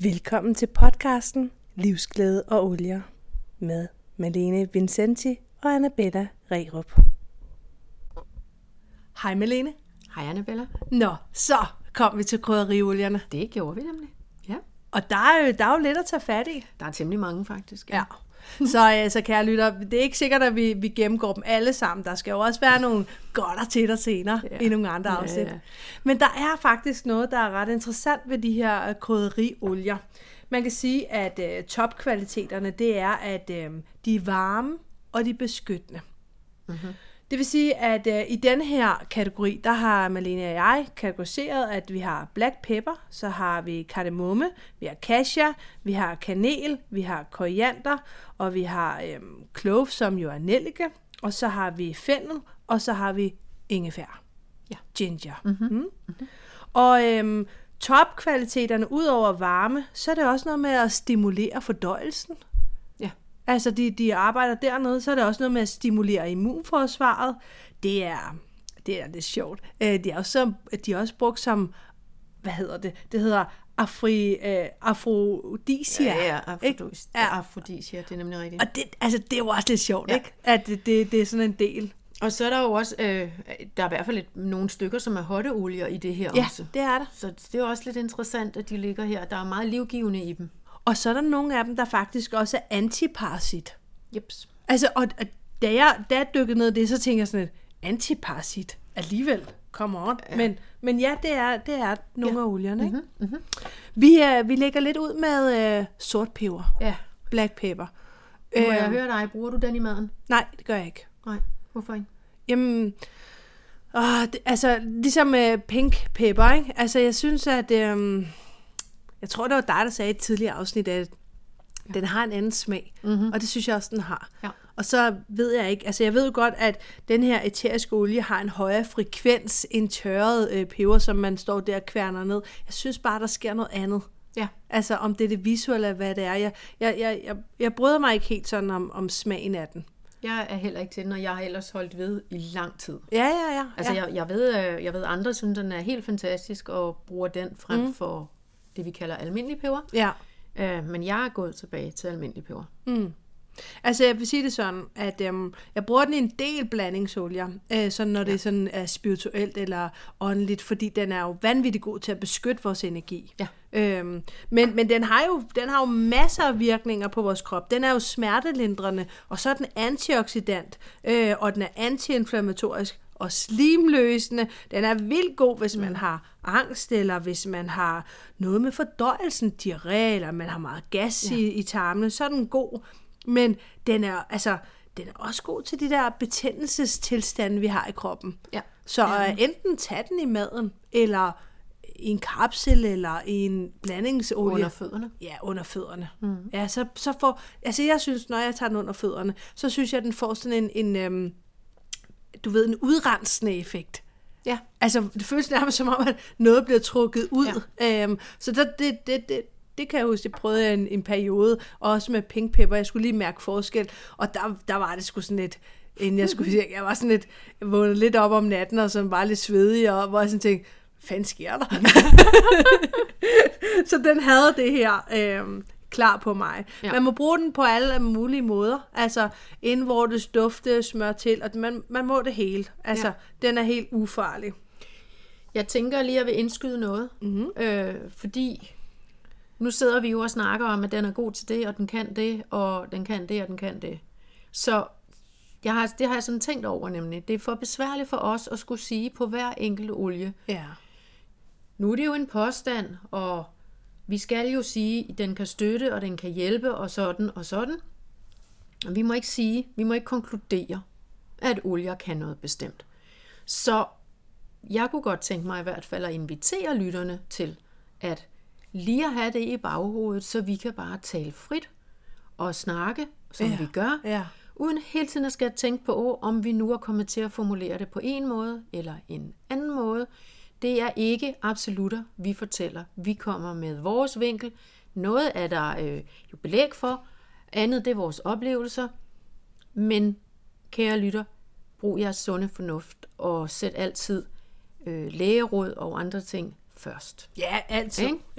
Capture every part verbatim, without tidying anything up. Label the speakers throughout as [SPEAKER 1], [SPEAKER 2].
[SPEAKER 1] Velkommen til podcasten Livsglæde og Olier med Malene Vincenti og Annabella Rerup. Hej Malene.
[SPEAKER 2] Hej Annabella.
[SPEAKER 1] Nå, så kom vi til krydderiolierne.
[SPEAKER 2] Det gjorde vi nemlig. Ja.
[SPEAKER 1] Og der er, jo, der er jo lidt at tage fat i.
[SPEAKER 2] Der er temmelig mange faktisk.
[SPEAKER 1] Ja. Så, så kære lytter, det er ikke sikkert, at vi, vi gennemgår dem alle sammen. Der skal jo også være nogle godter til dig senere ja. i nogle andre afsnit. Ja, ja. Men der er faktisk noget, der er ret interessant ved de her krydderiolier. Man kan sige, at øh, topkvaliteterne, det er, at øh, de er varme og de er beskyttende. Mm-hmm. Det vil sige, at øh, i den her kategori, der har Malene og jeg kategoriseret, at vi har black pepper, så har vi kardemomme, vi har cassia, vi har kanel, vi har koriander, og vi har øh, clove, som jo er nellike, og så har vi fennel, og så har vi ingefær. Ja. Ginger. Mm-hmm. Mm. Mm-hmm. Og øh, topkvaliteterne, ud over varme, så er det også noget med at stimulere fordøjelsen. Altså, de, de arbejder dernede, så er det også noget med at stimulere immunforsvaret. Det er, det er lidt sjovt. De er også, de er også brugt som, hvad hedder det? Det hedder afri, øh, afrodisia.
[SPEAKER 2] Ja, ja, afrodisia. Ja. Afrodisia, det er nemlig rigtigt.
[SPEAKER 1] Og det, altså, det er jo også lidt sjovt, ja. Ikke? At det, det, det er sådan en del.
[SPEAKER 2] Og så er der jo også, øh, der er i hvert fald et, nogle stykker, som er hotteolier i det her
[SPEAKER 1] ja,
[SPEAKER 2] også.
[SPEAKER 1] Ja, det er der.
[SPEAKER 2] Så det er også lidt interessant, at de ligger her. Der er meget livgivende i dem.
[SPEAKER 1] Og så er der nogle af dem, der faktisk også er antiparasit.
[SPEAKER 2] Jeps.
[SPEAKER 1] Altså, og, og da, jeg, da jeg dykkede ned i det, så tænker jeg sådan et antiparasit alligevel. Come on. Ja. Men, men ja, det er, det er nogle ja. af olierne. Ikke? Mm-hmm. Mm-hmm. Vi, uh, vi lægger lidt ud med uh, sort peber.
[SPEAKER 2] Ja.
[SPEAKER 1] Black pepper.
[SPEAKER 2] Må uh, jeg høre dig? Bruger du den i maden?
[SPEAKER 1] Nej, det gør jeg ikke.
[SPEAKER 2] Nej, hvorfor ikke?
[SPEAKER 1] Jamen, åh, det, altså, ligesom uh, pink pepper, ikke? Altså, jeg synes, at... Um, Jeg tror, det var dig, der sagde i et tidligere afsnit, at ja. den har en anden smag. Mm-hmm. Og det synes jeg også, den har. Ja. Og så ved jeg ikke, altså jeg ved godt, at den her æteriske olie har en højere frekvens end tørret øh, peber, som man står der og kværner ned. Jeg synes bare, der sker noget andet. Ja. Altså om det er det visuelle, hvad det er. Jeg, jeg, jeg, jeg, jeg bryder mig ikke helt sådan om, om smagen af den.
[SPEAKER 2] Jeg er heller ikke til den, og jeg har ellers holdt ved i lang tid.
[SPEAKER 1] Ja, ja, ja.
[SPEAKER 2] Altså
[SPEAKER 1] ja.
[SPEAKER 2] Jeg, jeg, ved, jeg ved, andre synes, den er helt fantastisk, og bruger den frem mm. for... det vi kalder almindelig peber. Ja. Øh, men jeg er gået tilbage til almindelig peber. Mm.
[SPEAKER 1] Altså jeg vil sige det sådan, at øhm, jeg bruger den i en del blandingsolier, øh, sådan når ja. det er sådan er spirituelt eller åndeligt, fordi den er jo vanvittigt god til at beskytte vores energi. Ja. Øhm, men men den, har jo, den har jo masser af virkninger på vores krop. Den er jo smertelindrende, og så er den antioxidant, øh, og den er antiinflammatorisk og slimløsende. Den er vildt god, hvis man har angst, eller hvis man har noget med fordøjelsen, diarré, eller man har meget gas ja. i, i tarmene, så er den god. Men den er, altså, den er også god til de der betændelsestilstande, vi har i kroppen. Ja. Så ja. enten tage den i maden, eller i en kapsel, eller i en blandingsolie.
[SPEAKER 2] Under fødderne?
[SPEAKER 1] Ja, under fødderne. Mm. Ja, så, så får, altså jeg synes, når jeg tager den under fødderne, så synes jeg, at den får sådan en, en øhm, du ved, en udrensende effekt. Ja. Altså, det føles nærmest som om, at noget bliver trukket ud. Ja. Øhm, så der, det, det, det, det kan jeg huske, jeg prøvede en, en periode, også med pink pepper, jeg skulle lige mærke forskel, og der, der var det sgu sådan lidt, inden jeg skulle sige, jeg var sådan lidt, jeg vågnede lidt op om natten, og sådan var lidt svedig, og hvor jeg sådan tænkte, hvad fanden sker der? Så den havde det her øhm, klar på mig. Ja. Man må bruge den på alle mulige måder. Altså indvortes, dufte, smør til, og man, man må det hele. Altså, ja. Den er helt ufarlig.
[SPEAKER 2] Jeg tænker lige, at jeg vil indskyde noget. Mm-hmm. Øh, fordi nu sidder vi jo og snakker om, at den er god til det, og den kan det, og den kan det, og den kan det. Så jeg har, det har jeg sådan tænkt over nemlig. Det er for besværligt for os at skulle sige på hver enkelt olie. Ja. Nu er det jo en påstand, og vi skal jo sige, at den kan støtte, og den kan hjælpe, og sådan, og sådan. Vi må ikke sige, vi må ikke konkludere, at olier kan noget bestemt. Så jeg kunne godt tænke mig i hvert fald at invitere lytterne til, at lige at have det i baghovedet, så vi kan bare tale frit og snakke, som ja. vi gør, ja. uden hele tiden at skal tænke på, om vi nu er kommet til at formulere det på en måde, eller en anden måde. Det er ikke absolutter, vi fortæller. Vi kommer med vores vinkel. Noget er der øh, jo belæg for. Andet det er vores oplevelser. Men kære lytter, brug jeres sunde fornuft og sæt altid øh, lægeråd og andre ting først.
[SPEAKER 1] Ja, altid.
[SPEAKER 2] Ikke?
[SPEAKER 1] Jo.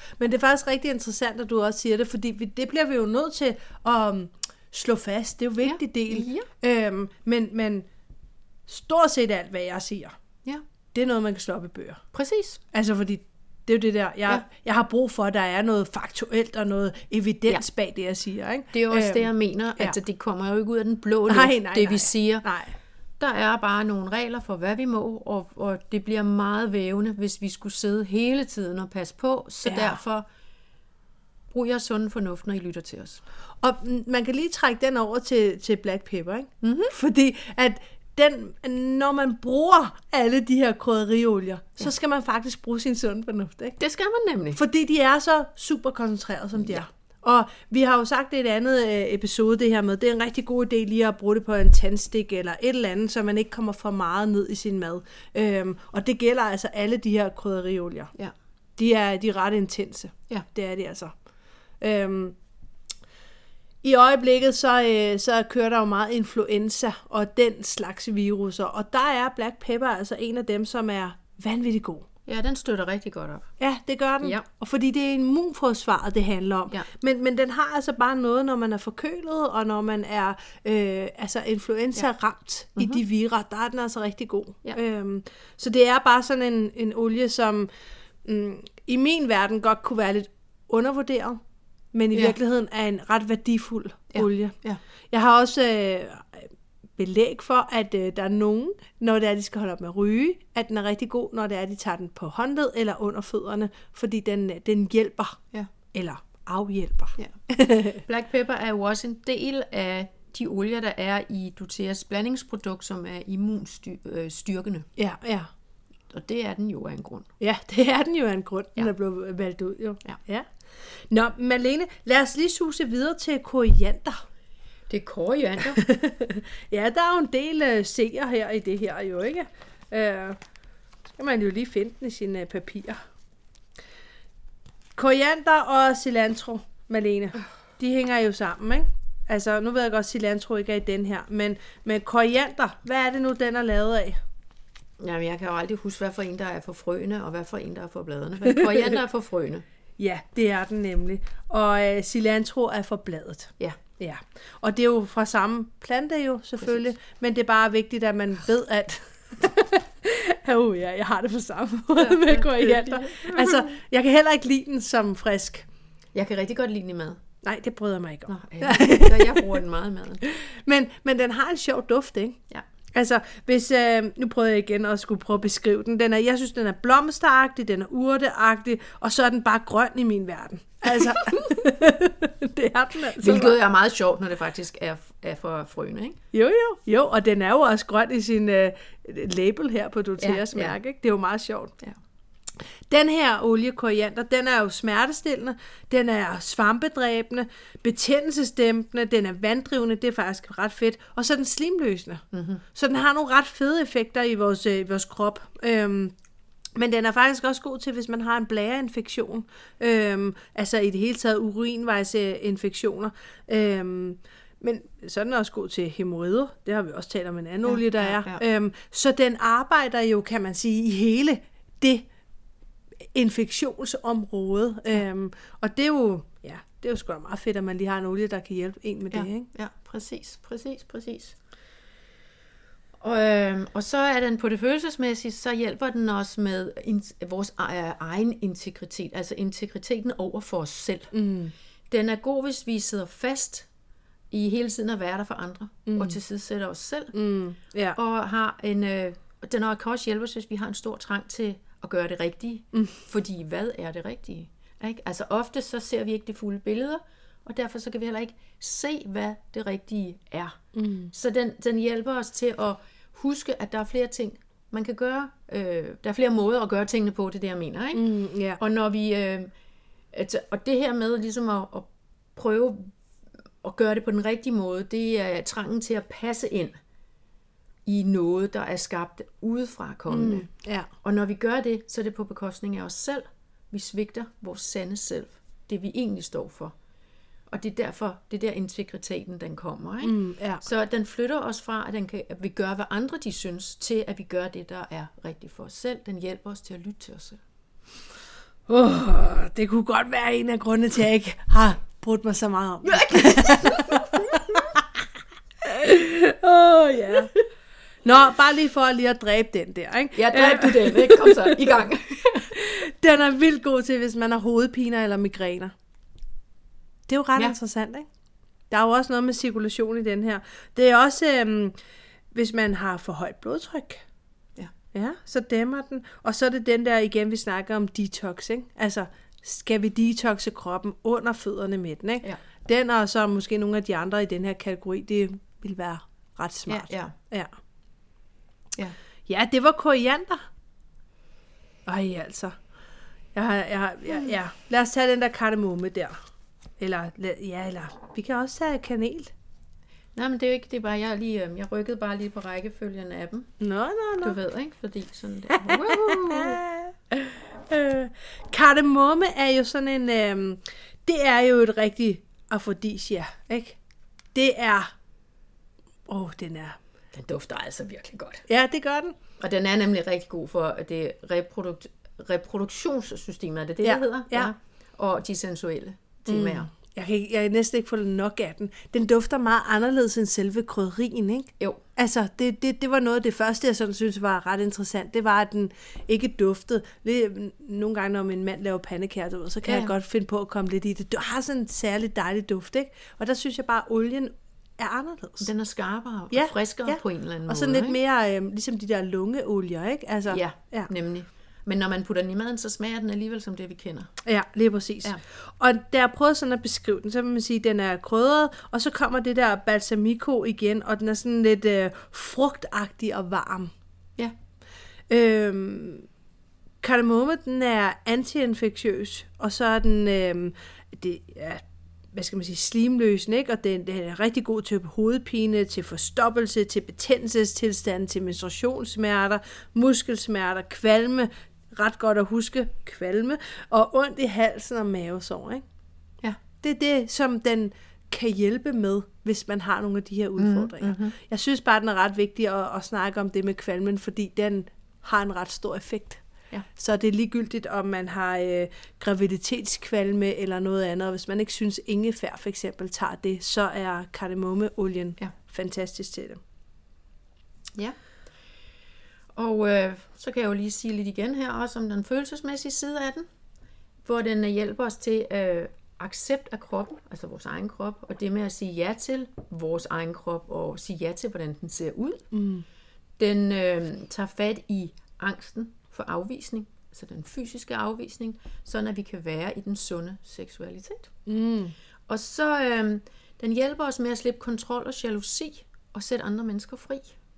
[SPEAKER 1] Men det er faktisk rigtig interessant, at du også siger det, fordi vi, det bliver vi jo nødt til at um, slå fast. Det er jo en vigtig ja. del. Ja. Øhm, men, men stort set alt, hvad jeg siger, ja. det er noget, man kan slå op i bøger.
[SPEAKER 2] Præcis.
[SPEAKER 1] Altså, fordi det er jo det der, jeg, ja. jeg har brug for, at der er noget faktuelt og noget evidens ja. bag det, jeg siger. Ikke?
[SPEAKER 2] Det er også øhm, det, jeg mener. Ja. Altså, det kommer jo ikke ud af den blå luft, nej, nej, det vi nej. siger. Nej. Der er bare nogle regler for, hvad vi må, og, og det bliver meget vævende, hvis vi skulle sidde hele tiden og passe på. Så ja. derfor brug jer sunde fornuft, når I lytter til os.
[SPEAKER 1] Og man kan lige trække den over til, til black pepper, ikke? Mm-hmm. Fordi at den, når man bruger alle de her krydderiolier, ja. så skal man faktisk bruge sin sunde fornuft, ikke?
[SPEAKER 2] Det skal man nemlig.
[SPEAKER 1] Fordi de er så super koncentrerede, som de ja. er. Og vi har jo sagt det i et andet episode, det her med, det er en rigtig god idé lige at bruge det på en tandstik eller et eller andet, så man ikke kommer for meget ned i sin mad. Øhm, og det gælder altså alle de her krydderiolier. Ja. De er, de er ret intense. Ja. Det er de altså. Øhm, I øjeblikket så, øh, så kører der jo meget influenza og den slags viruser, og der er black pepper altså en af dem, som er vanvittigt god.
[SPEAKER 2] Ja, den støtter rigtig godt op.
[SPEAKER 1] Ja, det gør den. Ja. Og fordi det er immunforsvaret, det handler om. Ja. Men, men den har altså bare noget, når man er forkølet, og når man er øh, altså influenza-ramt ja. mm-hmm. i de vira, der er den altså rigtig god. Ja. Øhm, så det er bare sådan en, en olie, som mm, i min verden godt kunne være lidt undervurderet, men i ja. virkeligheden er en ret værdifuld ja. olie. Ja. Jeg har også øh, belæg for, at øh, der er nogen, når det er, de skal holde op med at ryge, at den er rigtig god, når det er, de tager den på håndled eller under fødderne, fordi den, den hjælper, ja. eller afhjælper. Ja.
[SPEAKER 2] Black pepper er jo også en del af de olier, der er i doTERRAs blandingsprodukt, som er immunstyrkende.
[SPEAKER 1] Ja, ja.
[SPEAKER 2] Og det er den jo af en grund.
[SPEAKER 1] Ja, det er den jo af en grund, den ja. er blevet valgt ud. Jo. Ja. Ja. Nå, Malene, lad os lige suse videre til koriander.
[SPEAKER 2] Det er koriander.
[SPEAKER 1] Ja, der er jo en del uh, seer her i det her jo, ikke? Uh, skal man jo lige finde den i sine uh, papirer. Koriander og cilantro, Malene, de hænger jo sammen, ikke? Altså, nu ved jeg godt, at cilantro ikke er i den her, men, men koriander, hvad er det nu, den er lavet af?
[SPEAKER 2] Jamen, jeg kan jo aldrig huske, hvad for en, der er for frøene, og hvad for en, der er for bladene. Men koriander er for frøene.
[SPEAKER 1] Ja, det er den nemlig. Og uh, cilantro er for bladet. Ja. Ja, og det er jo fra samme plante jo, selvfølgelig. Præcis. Men det er bare vigtigt, at man ved, at oh, ja, jeg har det på samme måde ja, med koriander. Altså, jeg kan heller ikke lide den som frisk.
[SPEAKER 2] Jeg kan rigtig godt lide den i mad.
[SPEAKER 1] Nej, det bryder jeg mig ikke om.
[SPEAKER 2] Nå, ja. Så jeg bruger den meget i maden.
[SPEAKER 1] men, men den har en sjov duft, ikke? Ja. Altså, hvis, øh, nu prøver jeg igen at skulle prøve at beskrive den. den er, jeg synes, den er blomsteragtig, den er urteagtig, og så er den bare grøn i min verden. Altså, det er den altså.
[SPEAKER 2] Hvilket er meget sjovt, når det faktisk er, er for frøene, ikke?
[SPEAKER 1] Jo, jo, jo, og den er jo også grøn i sin øh, label her på doTERRAs ja, mærke, ikke? Det er jo meget sjovt. Ja. Den her olie koriander, den er jo smertestillende, den er svampedræbende, betændelsesdæmpende, den er vanddrivende, det er faktisk ret fedt, og så er den slimløsende. Mm-hmm. Så den har nogle ret fede effekter i vores, øh, vores krop. Øhm, men den er faktisk også god til, hvis man har en blæreinfektion, øhm, altså i det hele taget urinvejsinfektioner. Øhm, men så er den også god til hæmorrider, det har vi også talt om en anden ja, olie, der ja, er. Ja. Øhm, så den arbejder jo, kan man sige, i hele det infektionsområde. Øhm, og det er jo, ja, det er jo sgu da meget fedt, at man lige har en olie, der kan hjælpe en med
[SPEAKER 2] ja,
[SPEAKER 1] det, ikke?
[SPEAKER 2] Ja, præcis, præcis, præcis. Og, øhm, og så er den på det følelsesmæssige, så hjælper den os med in, vores egen integritet, altså integriteten over for os selv. Mm. Den er god, hvis vi sidder fast i hele tiden at være der for andre, mm. og tilsidesætter os selv. Mm. Ja. Og har en, øh, den kan også hjælpe os, hvis vi har en stor trang til at gøre det rigtige. Mm. Fordi hvad er det rigtige? Ikke? Altså ofte så ser vi ikke de fulde billeder, og derfor så kan vi heller ikke se, hvad det rigtige er. Mm. Så den, den hjælper os til at huske, at der er flere ting, man kan gøre. Øh, der er flere måder at gøre tingene på, det er det, jeg mener. Ikke? Mm, yeah. Og når vi øh, altså, og det her med ligesom at, at prøve at gøre det på den rigtige måde, det er trangen til at passe ind i noget, der er skabt udefra kommende. Mm, ja. Og når vi gør det, så er det på bekostning af os selv. Vi svigter vores sande selv, det vi egentlig står for. Og det er derfor, det er der integriteten, den kommer. Ikke? Mm, ja. Så den flytter os fra, at, den kan, at vi gør, hvad andre de synes, til at vi gør det, der er rigtigt for os selv. Den hjælper os til at lytte til os selv.
[SPEAKER 1] Oh, det kunne godt være en af grundene til, at jeg ikke har brudt mig så meget om. Åh, oh, ja. Nå, bare lige for lige at dræbe den der, ikke?
[SPEAKER 2] Ja, dræb du den, ikke? Kom så, i gang.
[SPEAKER 1] Den er vildt god til, hvis man har hovedpiner eller migræner. Det er jo ret ja. interessant, ikke? Der er jo også noget med cirkulation i den her. Det er også, øhm, hvis man har for højt blodtryk.
[SPEAKER 2] Ja.
[SPEAKER 1] Ja, så dæmmer den. Og så er det den der igen, vi snakker om detox, ikke? Altså, skal vi detoxe kroppen under fødderne med den, ikke?
[SPEAKER 2] Ja.
[SPEAKER 1] Den og så måske nogle af de andre i den her kategori, det vil være ret smart.
[SPEAKER 2] Ja, ja.
[SPEAKER 1] Ja,
[SPEAKER 2] ja.
[SPEAKER 1] ja det var koriander. Ej, altså. Jeg har, jeg har, ja, ja. Lad os tage den der kardemomme der. Eller, ja, eller vi kan også tage kanel.
[SPEAKER 2] Nej, men det er jo ikke, det er bare, jeg, lige, jeg rykkede bare lige på rækkefølgen af dem.
[SPEAKER 1] Nå, nå, nå.
[SPEAKER 2] Du ved, ikke? Fordi sådan der.
[SPEAKER 1] øh, kardemomme er jo sådan en, øh, det er jo et rigtig afrodisia, ikke? Det er, åh, oh, den er.
[SPEAKER 2] Den dufter altså virkelig godt.
[SPEAKER 1] Ja, det gør den.
[SPEAKER 2] Og den er nemlig rigtig god for det reprodukt, reproduktionssystemet, er det det,
[SPEAKER 1] ja,
[SPEAKER 2] der hedder?
[SPEAKER 1] Ja.
[SPEAKER 2] ja. Og de sensuelle temaer. Mm.
[SPEAKER 1] Jeg kan, jeg kan næsten ikke få nok af den. Den dufter meget anderledes end selve krydderien, ikke?
[SPEAKER 2] Jo.
[SPEAKER 1] Altså, det, det, det var noget af det første, jeg sådan synes var ret interessant. Det var, at den ikke duftede. Lidt, nogle gange, når min mand laver pandekager, så kan ja. jeg godt finde på at komme lidt i det. Du har sådan en særlig dejlig duft, ikke? Og der synes jeg bare, at olien er anderledes.
[SPEAKER 2] Den er skarpere og
[SPEAKER 1] ja,
[SPEAKER 2] friskere
[SPEAKER 1] ja.
[SPEAKER 2] på en eller anden måde.
[SPEAKER 1] Og sådan lidt
[SPEAKER 2] ikke?
[SPEAKER 1] mere, øh, ligesom de der lungeolier, ikke? Altså,
[SPEAKER 2] ja,
[SPEAKER 1] ja,
[SPEAKER 2] nemlig. Men når man putter den i maden, så smager den alligevel som det, vi kender.
[SPEAKER 1] Ja, lige præcis. Ja. Og da jeg prøvede sådan at beskrive den, så vil man sige, at den er krydret, og så kommer det der balsamico igen, og den er sådan lidt øh, frugtagtig og varm.
[SPEAKER 2] Ja.
[SPEAKER 1] Øhm, kardemomme, den er antiinfektiøs, og så er den, øh, det er, hvad skal man sige, slimløsende, ikke? Og den, den er rigtig god til hovedpine, til forstoppelse, til betændelsestilstand, til menstruationssmerter, muskelsmerter, kvalme, ret godt at huske, kvalme, og ondt i halsen og mavesår, ikke?
[SPEAKER 2] Ja.
[SPEAKER 1] Det er det, som den kan hjælpe med, hvis man har nogle af de her udfordringer. Mm-hmm. Jeg synes bare, den er ret vigtig at, at snakke om det med kvalmen, fordi den har en ret stor effekt. Ja. Så det er ligegyldigt, om man har øh, graviditetskvalme eller noget andet. Og hvis man ikke synes, ingefær for eksempel tager det, så er kardemommeolien ja. fantastisk til det.
[SPEAKER 2] Ja. Og øh, så kan jeg jo lige sige lidt igen her også om den følelsesmæssige side af den, hvor den hjælper os til øh, accept af kroppen, altså vores egen krop, og det med at sige ja til vores egen krop, og sige ja til, hvordan den ser ud. Mm. Den øh, tager fat i angsten for afvisning, altså den fysiske afvisning, sådan at vi kan være i den sunde seksualitet. Mm. Og så øh, den hjælper os med at slippe kontrol og jalousi, og sætte andre mennesker fri.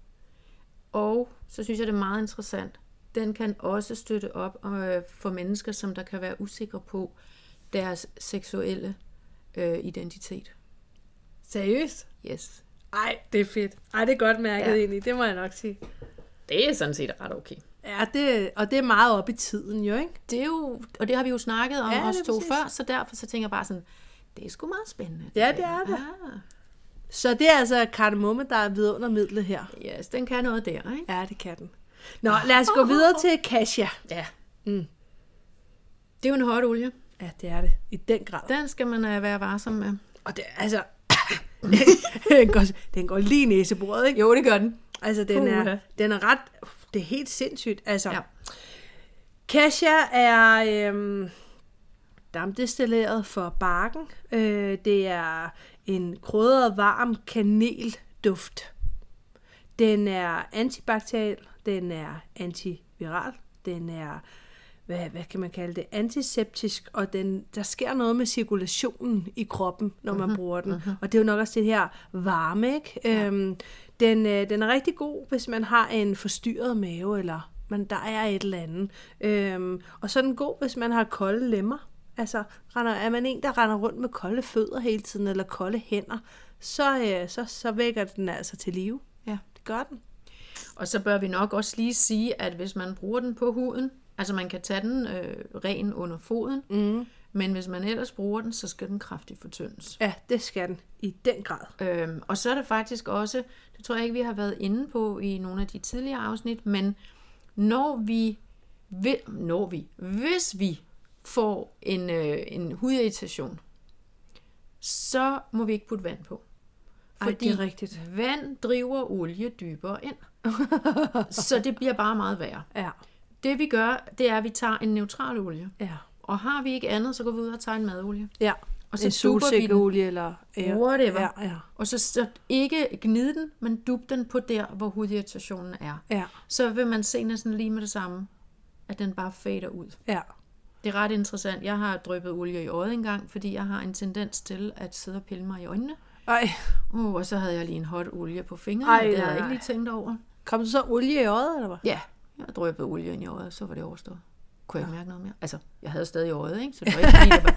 [SPEAKER 2] Og så synes jeg, det er meget interessant. Den kan også støtte op øh, for mennesker, som der kan være usikre på deres seksuelle øh, identitet.
[SPEAKER 1] Seriøst?
[SPEAKER 2] Yes.
[SPEAKER 1] Ej, det er fedt. Ej, det er godt mærket ja. egentlig, det må jeg nok sige.
[SPEAKER 2] Det er sådan set ret okay.
[SPEAKER 1] Ja, det, og det er meget op i tiden jo, ikke?
[SPEAKER 2] Det er jo, og det har vi jo snakket om
[SPEAKER 1] ja,
[SPEAKER 2] os to før, så derfor så tænker jeg bare sådan, det er sgu meget spændende.
[SPEAKER 1] Ja, det er det. Ja. Så det er altså kardemomme, der er vidundermidlet her.
[SPEAKER 2] Yes, den kan noget der, ikke?
[SPEAKER 1] Ja, det kan den. Nå, lad os gå videre til cassia.
[SPEAKER 2] Ja. Mm. Det er jo en hot olie.
[SPEAKER 1] Ja, det er det. I den grad.
[SPEAKER 2] Den skal man uh, være varsom med.
[SPEAKER 1] Og det altså... den, går, den går lige i næsebordet, ikke?
[SPEAKER 2] Jo, det gør den.
[SPEAKER 1] Altså, den er, den er ret... Det er helt sindssygt. Altså, ja. Cassia er øhm, dampdestilleret for barken. Øh, det er en krydret, varm kanelduft. Den er antibakteriel, den er antiviral, den er, hvad, hvad kan man kalde det, antiseptisk, og den, der sker noget med cirkulationen i kroppen, når man uh-huh, bruger den. Uh-huh. Og det er jo nok også det her varme, ikke? Ja. Øhm, den, øh, den er rigtig god, hvis man har en forstyrret mave, eller man, der er et eller andet. Øhm, og så er den god, hvis man har kolde lemmer. Altså, render, er man en, der render rundt med kolde fødder hele tiden, eller kolde hænder, så, øh, så, så vækker den altså til live.
[SPEAKER 2] Ja.
[SPEAKER 1] Det gør den.
[SPEAKER 2] Og så bør vi nok også lige sige, at hvis man bruger den på huden, altså man kan tage den øh, ren under foden, mm. men hvis man ellers bruger den, så skal den kraftigt fortyndes.
[SPEAKER 1] Ja, det skal den i den grad.
[SPEAKER 2] Øhm, og så er det faktisk også, det tror jeg ikke, vi har været inde på i nogle af de tidligere afsnit, men når vi, vil, når vi hvis vi får en, øh, en hudirritation, så må vi ikke putte vand på. Fordi
[SPEAKER 1] Ej, det er rigtigt.
[SPEAKER 2] Vand driver olie dybere ind. Så det bliver bare meget værre.
[SPEAKER 1] Ja.
[SPEAKER 2] Det vi gør, det er, at vi tager en neutral olie.
[SPEAKER 1] Ja.
[SPEAKER 2] Og har vi ikke andet, så går vi ud og tager en madolie.
[SPEAKER 1] Ja.
[SPEAKER 2] Og så
[SPEAKER 1] en solsikkeolie eller ja.
[SPEAKER 2] whatever.
[SPEAKER 1] Ja, ja.
[SPEAKER 2] Og så, så ikke gnide den, men dub den på der, hvor hudirritationen er.
[SPEAKER 1] Ja.
[SPEAKER 2] Så vil man se næsten lige med det samme, at den bare fader ud.
[SPEAKER 1] Ja.
[SPEAKER 2] Det er ret interessant. Jeg har dryppet olie i øjet engang, fordi jeg har en tendens til at sidde og pille mig i øjnene.
[SPEAKER 1] Ej.
[SPEAKER 2] Uh, og så havde jeg lige en hot olie på fingrene. Ej, det havde jeg ikke lige tænkt over.
[SPEAKER 1] Kom du så olie i øjet, eller hvad?
[SPEAKER 2] Ja, jeg dryppede olie ind i øjet, så var det overstået. Kunne jeg ikke mærke noget mere? Altså, jeg havde stadig øjet, ikke? Så det var ikke fordi, jeg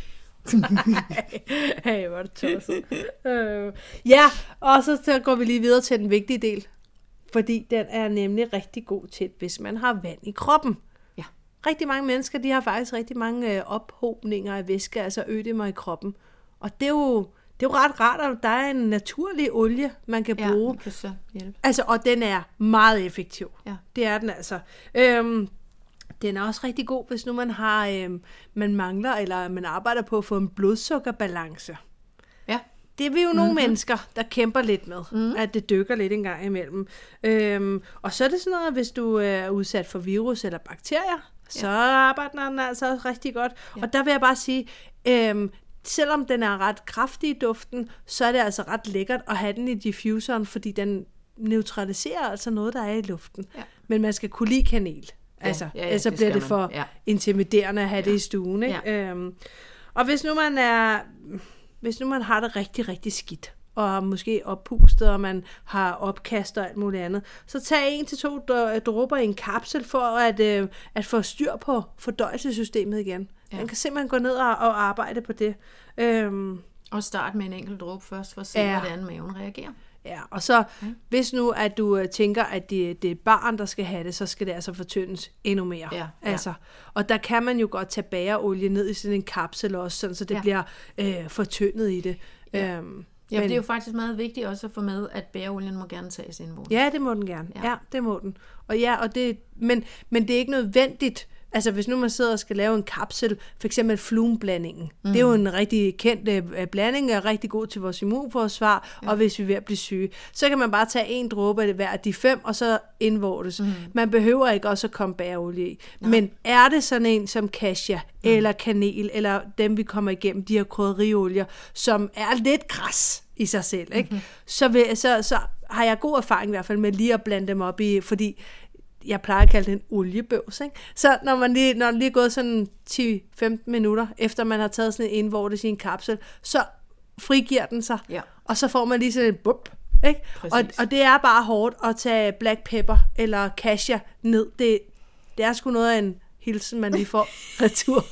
[SPEAKER 2] var...
[SPEAKER 1] Hey, hvor er det tosset. øh, ja, og så, så går vi lige videre til den vigtige del. Fordi den er nemlig rigtig god til, hvis man har vand i kroppen.
[SPEAKER 2] Ja.
[SPEAKER 1] Rigtig mange mennesker, de har faktisk rigtig mange øh, ophobninger af væske, altså ødemer i kroppen. Og det er jo... Det er jo ret rart, at der er en naturlig olie, man kan bruge.
[SPEAKER 2] Ja, kan så hjælpe.
[SPEAKER 1] Altså, og den er meget effektiv.
[SPEAKER 2] Ja.
[SPEAKER 1] Det er den altså. Øhm, den er også rigtig god, hvis nu man har, øhm, man mangler, eller man arbejder på at få en blodsukkerbalance.
[SPEAKER 2] Ja.
[SPEAKER 1] Det er vi jo mm-hmm. nogle mennesker, der kæmper lidt med, mm. at det dykker lidt en gang imellem. Øhm, og så er det sådan noget, hvis du er udsat for virus eller bakterier, så ja. arbejder den altså også rigtig godt. Ja. Og der vil jeg bare sige... Øhm, selvom den er ret kraftig i duften, så er det altså ret lækkert at have den i diffuseren, fordi den neutraliserer altså noget, der er i luften. Ja. Men man skal kunne lide kanel. Ja, altså, ja, ja, ellers så bliver det for ja. intimiderende at have ja. det i stuen. Ikke? Ja. Øhm, og hvis nu man er, hvis nu man har det rigtig, rigtig skidt, og har måske oppustet, og man har opkast og alt muligt andet, så tag en til to dråber i en kapsel for at, øh, at få styr på fordøjelsessystemet igen. Ja. Man kan simpelthen gå ned og, og arbejde på det. Øhm,
[SPEAKER 2] og starte med en enkelt dråbe først, for at se, ja. hvordan maven reagerer.
[SPEAKER 1] Ja, og så ja. hvis nu, at du tænker, at det, det er barn, der skal have det, så skal det altså fortyndes endnu mere.
[SPEAKER 2] Ja.
[SPEAKER 1] Altså, ja. Og der kan man jo godt tage bagerolie ned i sådan en kapsel også, sådan, så det ja. bliver øh, fortyndet i det.
[SPEAKER 2] Ja. Øhm, Ja, men det er jo faktisk meget vigtigt også at få med, at bæreolien må gerne tages indvående.
[SPEAKER 1] Ja, det må den gerne. Ja, ja det må den. Og ja, og det, men, men det er ikke nødvendigt. Altså hvis nu man sidder og skal lave en kapsel, for eksempel flumblandingen. Mm. Det er jo en rigtig kendt uh, blanding, og er rigtig god til vores immunforsvar, ja. og hvis vi er ved at blive syge, så kan man bare tage en dråbe af hver af de fem, og så indvortes. Mm. Man behøver ikke også at komme bæreolie i. Nej. Men er det sådan en som cassia, mm. eller kanel, eller dem vi kommer igennem, de her krydderiolier, som er lidt græs i sig selv, ikke? Mm-hmm. Så, vil, så, så har jeg god erfaring i hvert fald med lige at blande dem op i, fordi jeg plejer at kalde det en oliebøvs, ikke? Så når man lige, når den lige er gået sådan ti til femten minutter, efter man har taget sådan en indvortes i en kapsel, så frigiver den sig, ja. og så får man lige sådan en bup, ikke? Og, og det er bare hårdt at tage black pepper eller cassia ned. Det, det er sgu noget af en hilsen, man lige får retur.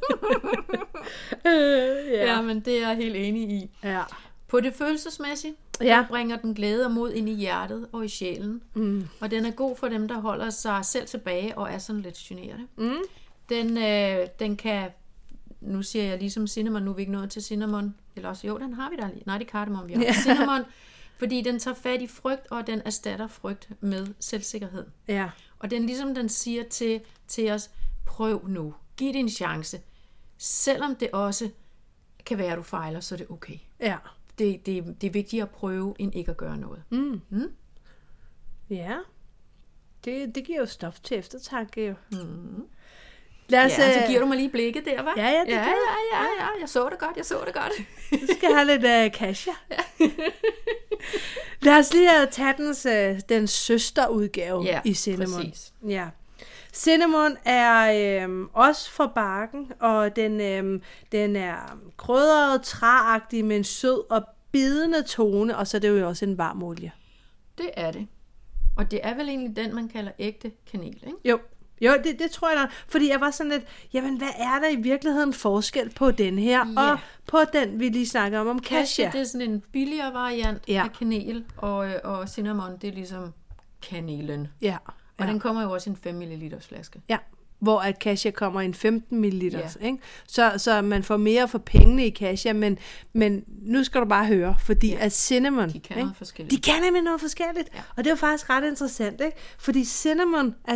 [SPEAKER 2] ja. ja, men det er jeg helt enig i.
[SPEAKER 1] Ja.
[SPEAKER 2] På det følelsesmæssige, ja. der bringer den glæde og mod ind i hjertet og i sjælen. Mm. Og den er god for dem, der holder sig selv tilbage og er sådan lidt generede. Mm. Den, øh, den kan, nu siger jeg ligesom cinnamon, nu er vi ikke nået til cinnamon. Eller også, jo, den har vi der lige. Nej, det er kardemom, vi har. Ja. Cinnamon, fordi den tager fat i frygt, og den erstatter frygt med selvsikkerhed. Ja. Og den ligesom den siger til, til os, prøv nu, giv det en chance. Selvom det også kan være, at du fejler, så er det okay. Ja. Det, det, det er vigtigt at prøve, end ikke at gøre noget. Mm. Mm?
[SPEAKER 1] Ja. Det, det giver jo stof til eftertanke. Jo.
[SPEAKER 2] Mm. Lad os, ja, så giver du mig lige blikket der, hva'?
[SPEAKER 1] Ja, ja, det
[SPEAKER 2] ja,
[SPEAKER 1] ja,
[SPEAKER 2] ja, ja, ja, jeg så det godt, jeg så det godt.
[SPEAKER 1] Du skal have lidt uh, cassia. Ja. Lad os lige tage dens, uh, den søsterudgave ja, i cinnamon. Præcis. Ja. Cinnamon er øhm, også fra barken, og den, øhm, den er krydret, træagtig med en sød og bidende tone, og så er det jo også en varm olie.
[SPEAKER 2] Det er det. Og det er vel egentlig den, man kalder ægte kanel, ikke?
[SPEAKER 1] Jo, jo det, det tror jeg da. Fordi jeg var sådan lidt, jamen hvad er der i virkeligheden forskel på den her, ja. og på den, vi lige snakker om, om cassia?
[SPEAKER 2] Det er sådan en billigere variant ja. af kanel, og, og cinnamon, det er ligesom kanelen. Ja. Og ja. den kommer jo også i en fem milliliter flaske. Ja, hvor at cassia kommer i en femten milliliter. Ja. Ikke? Så, så man får mere for pengene i cassia, men, men nu skal du bare høre, fordi ja. at cinnamon... De kan
[SPEAKER 1] ikke?
[SPEAKER 2] noget forskelligt.
[SPEAKER 1] De kan nemlig noget forskelligt, ja. og det er jo faktisk ret interessant, ikke? Fordi cinnamon, altså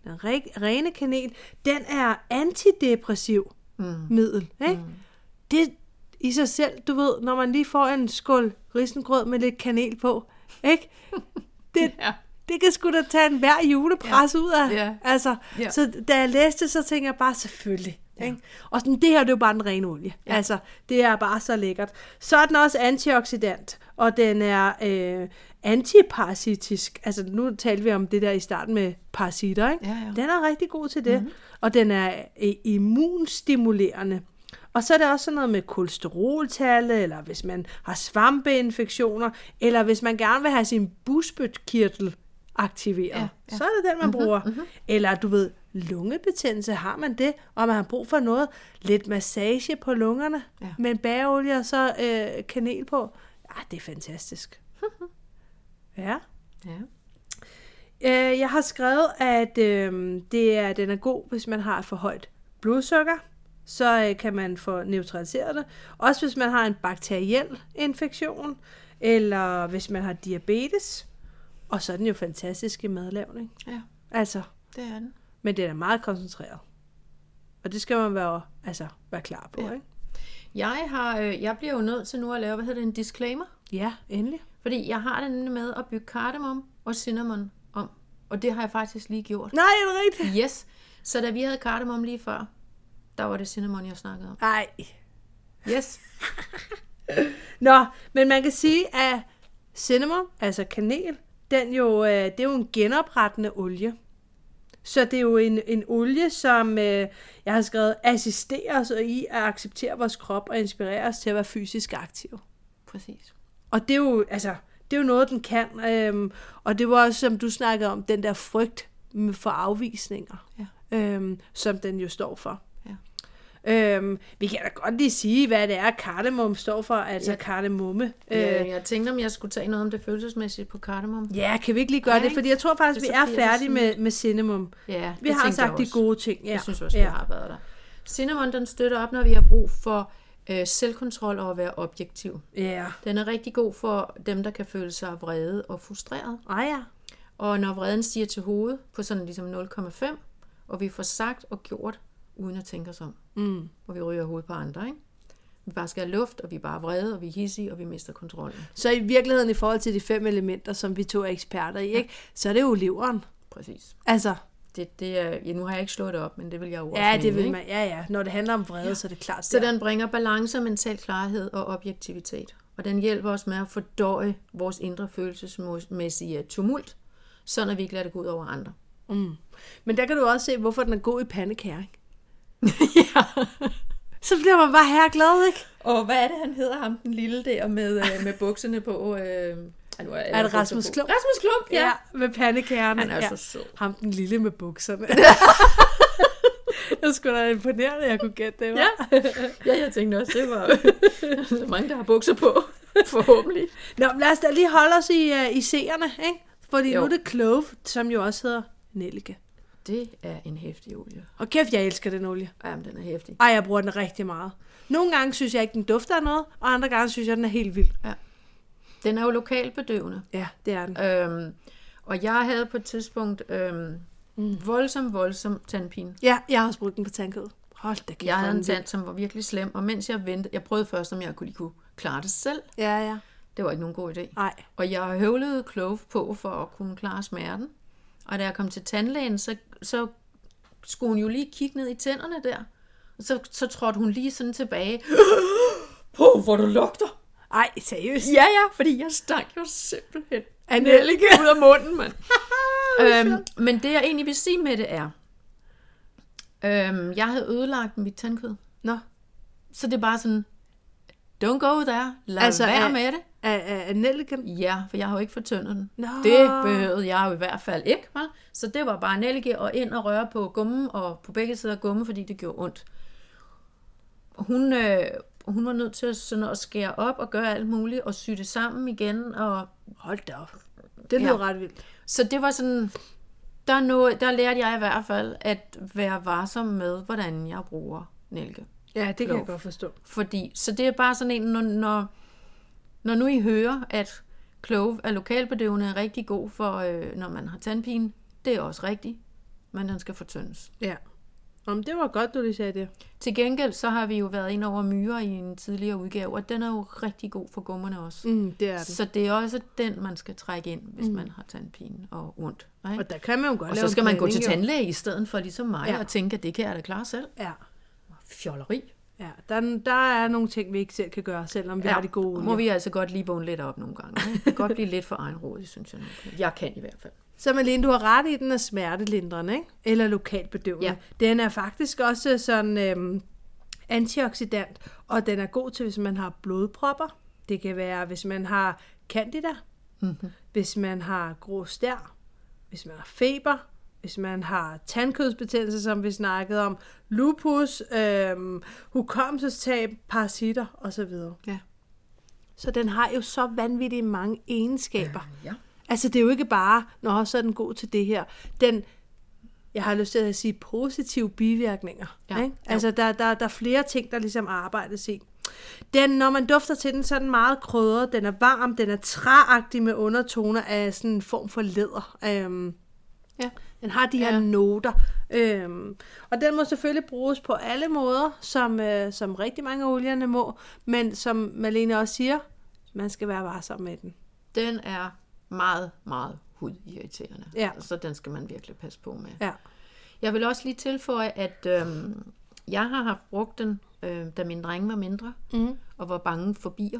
[SPEAKER 1] den re- rene kanel, den er antidepressiv mm. middel. Ikke? Mm. Det i sig selv, du ved, når man lige får en skål risengrød med lidt kanel på, ikke? Det, ja. det kan sgu da tage en hver julepres ja. ud af. Ja. Altså, ja. Så da jeg læste, så tænkte jeg bare, selvfølgelig. Ja. Ikke? Og sådan, det her, det er jo bare den rene olie. Ja. Altså, det er bare så lækkert. Så er den også antioxidant, og den er øh, antiparasitisk. Altså, nu talte vi om det der i starten med parasitter, ikke? Ja, ja. Den er rigtig god til det. Mm-hmm. Og den er øh, immunstimulerende. Og så er der også sådan noget med kolesteroltalle, eller hvis man har svampeinfektioner, eller hvis man gerne vil have sin bugspytkirtel aktiveret, ja, ja. så er det den, man bruger. Mm-hmm, mm-hmm. Eller du ved, lungebetændelse, har man det, og man har brug for noget, lidt massage på lungerne, ja. med en bageolie og så øh, kanel på. Ja, det er fantastisk. ja. ja. Øh, jeg har skrevet, at øh, det er, den er god, hvis man har for højt blodsukker. Så øh, kan man få neutraliseret det. Også hvis man har en bakteriel infektion, eller hvis man har diabetes. Og så er den jo fantastisk i madlavning. Ja, altså, det er den. Men den er meget koncentreret. Og det skal man være, altså, være klar på. Ja. Ikke?
[SPEAKER 2] Jeg, har, øh, jeg bliver jo nødt til nu at lave, hvad hedder det, en disclaimer.
[SPEAKER 1] Ja, endelig.
[SPEAKER 2] Fordi jeg har den med at bygge kardemom og cinnamon om. Og det har jeg faktisk lige gjort.
[SPEAKER 1] Nej, er det rigtigt?
[SPEAKER 2] Yes. Så da vi havde kardemom lige før, der var det cinnamon, jeg snakkede om.
[SPEAKER 1] Nej.
[SPEAKER 2] Yes.
[SPEAKER 1] Nå, men man kan sige, at cinnamon, altså kanel, den jo, det er jo en genoprettende olie. Så det er jo en, en olie, som jeg har skrevet, assisterer os i at acceptere vores krop og inspirere os til at være fysisk aktive.
[SPEAKER 2] Præcis.
[SPEAKER 1] Og det er jo, altså, det er jo noget, den kan. Øhm, og det var også, som du snakkede om, den der frygt for afvisninger, ja. øhm, som den jo står for. Øhm, vi kan da godt lige sige, hvad det er, kardemom står for, altså ja. kardemomme.
[SPEAKER 2] Ja, øh, jeg tænkte, om jeg skulle tage noget om det følelsesmæssigt på kardemom.
[SPEAKER 1] Ja, kan vi ikke lige gøre ja, det? Fordi jeg tror faktisk, vi er færdige med, med cinnamon.
[SPEAKER 2] Ja,
[SPEAKER 1] vi har sagt de gode ting. Ja.
[SPEAKER 2] Jeg synes også, vi ja. har været der. Cinnamon, den støtter op, når vi har brug for øh, selvkontrol og at være objektiv.
[SPEAKER 1] Ja.
[SPEAKER 2] Den er rigtig god for dem, der kan føle sig vrede og frustreret.
[SPEAKER 1] Ah, ja.
[SPEAKER 2] Og når vreden stiger til hovedet på sådan ligesom nul komma fem, og vi får sagt og gjort, uden at tænke os om. Mm. Og vi ryger hovedet på andre, ikke? Vi bare skal have luft, og vi er bare vrede, og vi er hissige, og vi mister kontrollen.
[SPEAKER 1] Så i virkeligheden, i forhold til de fem elementer, som vi to er eksperter i, ikke? Så er det jo leveren.
[SPEAKER 2] Præcis.
[SPEAKER 1] Altså.
[SPEAKER 2] Det, det er, ja, nu har jeg ikke slået det op, men det vil jeg jo også
[SPEAKER 1] ja,
[SPEAKER 2] mene,
[SPEAKER 1] det vil man, ja, ja. Når det handler om vrede, ja. så er det klart.
[SPEAKER 2] Så der. Den bringer balance, mental klarhed og objektivitet. Og den hjælper os med at fordøje vores indre følelsesmæssige tumult, så når vi ikke lader det gå ud over andre.
[SPEAKER 1] Mm. Men der kan du også se, hvorfor den er god i pandekager, ikke?
[SPEAKER 2] ja.
[SPEAKER 1] Så bliver man bare her glad, ikke?
[SPEAKER 2] Og hvad er det, han hedder, ham den lille der med, øh, med bukserne på? Øh,
[SPEAKER 1] er, er, er det Rasmus Klump?
[SPEAKER 2] Rasmus Klump, ja.
[SPEAKER 1] ja med pandekagerne.
[SPEAKER 2] Han er
[SPEAKER 1] ja.
[SPEAKER 2] så sød.
[SPEAKER 1] Ham den lille med bukserne. Jeg skulle da imponere, at jeg kunne gætte det, var.
[SPEAKER 2] Ja. ja, jeg tænkte også, det var så mange, der har bukser på, forhåbentlig.
[SPEAKER 1] Nå, lad os da lige holde os i, uh, i seerne, ikke? Fordi jo. nu er det clove, som jo også hedder nellike.
[SPEAKER 2] Det er en heftig olie.
[SPEAKER 1] Og kæft, jeg elsker den olie.
[SPEAKER 2] Jamen, den er heftig.
[SPEAKER 1] Ej, jeg bruger den rigtig meget. Nogle gange synes jeg ikke, den dufter af noget, og andre gange synes jeg, den er helt vild.
[SPEAKER 2] Ja. Den er jo lokalbedøvende.
[SPEAKER 1] Ja, det er den.
[SPEAKER 2] Øhm, og jeg havde på et tidspunkt øhm, mm. voldsom, voldsom tandpine.
[SPEAKER 1] Ja, jeg har også brugt den på tandkød. Hold da kæft.
[SPEAKER 2] Jeg havde en tand, som var virkelig slem, og mens jeg ventede, jeg prøvede først, om jeg kunne, kunne klare det selv.
[SPEAKER 1] Ja, ja.
[SPEAKER 2] Det var ikke nogen god idé.
[SPEAKER 1] Nej.
[SPEAKER 2] Og jeg høvlede Clove på for at kunne klare smerten. Og da jeg kom til tandlægen, så, så skulle hun jo lige kigge ned i tænderne der. Og så, så trådte hun lige sådan tilbage. Prøv, hvor du lugter.
[SPEAKER 1] Ej, seriøst?
[SPEAKER 2] Ja, ja, fordi jeg stank jo simpelthen nellike ud af munden, mand. øhm, men det jeg egentlig vil sige med det er, øhm, jeg havde ødelagt mit tandkød.
[SPEAKER 1] Nå.
[SPEAKER 2] Så det er bare sådan, don't go there, lad altså, være med det.
[SPEAKER 1] Af, af nelliken?
[SPEAKER 2] Ja, for jeg har jo ikke fortyndet den.
[SPEAKER 1] Nå.
[SPEAKER 2] Det behøvede jeg jo i hvert fald ikke. Vel? Så det var bare nellike og ind og røre på gummen og på begge sider af gummen, fordi det gjorde ondt. Hun, øh, hun var nødt til sådan at skære op og gøre alt muligt og sy det sammen igen. Og
[SPEAKER 1] hold da op. Det lyder ja. ret vildt.
[SPEAKER 2] Så det var sådan, der, noget, der lærte jeg i hvert fald at være varsom med, hvordan jeg bruger nellike.
[SPEAKER 1] Ja, det kan Lov. jeg godt forstå.
[SPEAKER 2] Fordi, så det er bare sådan en, når, når, når nu I hører, at clove er lokalbedøvende er rigtig god for, øh, når man har tandpine, det er også rigtigt. men den skal fortyndes.
[SPEAKER 1] Ja. Om det var godt, du lige sagde det.
[SPEAKER 2] Til gengæld, så har vi jo været ind over myrer i en tidligere udgave, og den er jo rigtig god for gummerne også.
[SPEAKER 1] Mm, det er den.
[SPEAKER 2] Så det er også den, man skal trække ind, hvis mm. man har tandpine og ondt. Ikke?
[SPEAKER 1] Og der kan man jo godt
[SPEAKER 2] og
[SPEAKER 1] lave
[SPEAKER 2] så skal man gå til
[SPEAKER 1] jo.
[SPEAKER 2] tandlæge i stedet for ligesom mig, ja. og tænke, at det kan jeg da klare selv.
[SPEAKER 1] Ja.
[SPEAKER 2] Fjolleri.
[SPEAKER 1] Ja, der, der er nogle ting, vi ikke selv kan gøre, selvom vi
[SPEAKER 2] ja,
[SPEAKER 1] har de gode olier.
[SPEAKER 2] Må vi altså godt lige vågne lidt op nogle gange. Ikke? Det kan godt blive lidt for egenrådigt, synes jeg. Jeg kan i hvert fald.
[SPEAKER 1] Så Malene, du har ret i, den er smertelindrende, ikke? Eller lokalbedøvende. Ja. Den er faktisk også sådan øhm, antioxidant, og den er god til, hvis man har blodpropper. Det kan være, hvis man har candida, mm-hmm. hvis man har grå stær, hvis man har feber, hvis man har tandkødsbetændelse, som vi snakkede om, lupus, øhm, hukommelsestab, parasitter osv.
[SPEAKER 2] Ja.
[SPEAKER 1] Så den har jo så vanvittigt mange egenskaber.
[SPEAKER 2] Øh, ja.
[SPEAKER 1] Altså det er jo ikke bare, når så er den god til det her. Den, jeg har lyst til at sige positive bivirkninger.
[SPEAKER 2] Ja.
[SPEAKER 1] Ikke? Altså der, der, der er flere ting, der ligesom arbejdes i. Den, når man dufter til den, så er den meget krydret. Den er varm, den er træagtig med undertoner af sådan en form for læder. Øhm,
[SPEAKER 2] ja.
[SPEAKER 1] Den har de her ja. noter. Øhm, og den må selvfølgelig bruges på alle måder, som, øh, som rigtig mange af olierne må. Men som Malene også siger, man skal være varsom med den.
[SPEAKER 2] Den er meget, meget hudirriterende.
[SPEAKER 1] Ja.
[SPEAKER 2] Så den skal man virkelig passe på med.
[SPEAKER 1] Ja.
[SPEAKER 2] Jeg vil også lige tilføje, at øhm, jeg har haft brugt den, øh, da mine drenge var mindre, mm. og var bange for bier.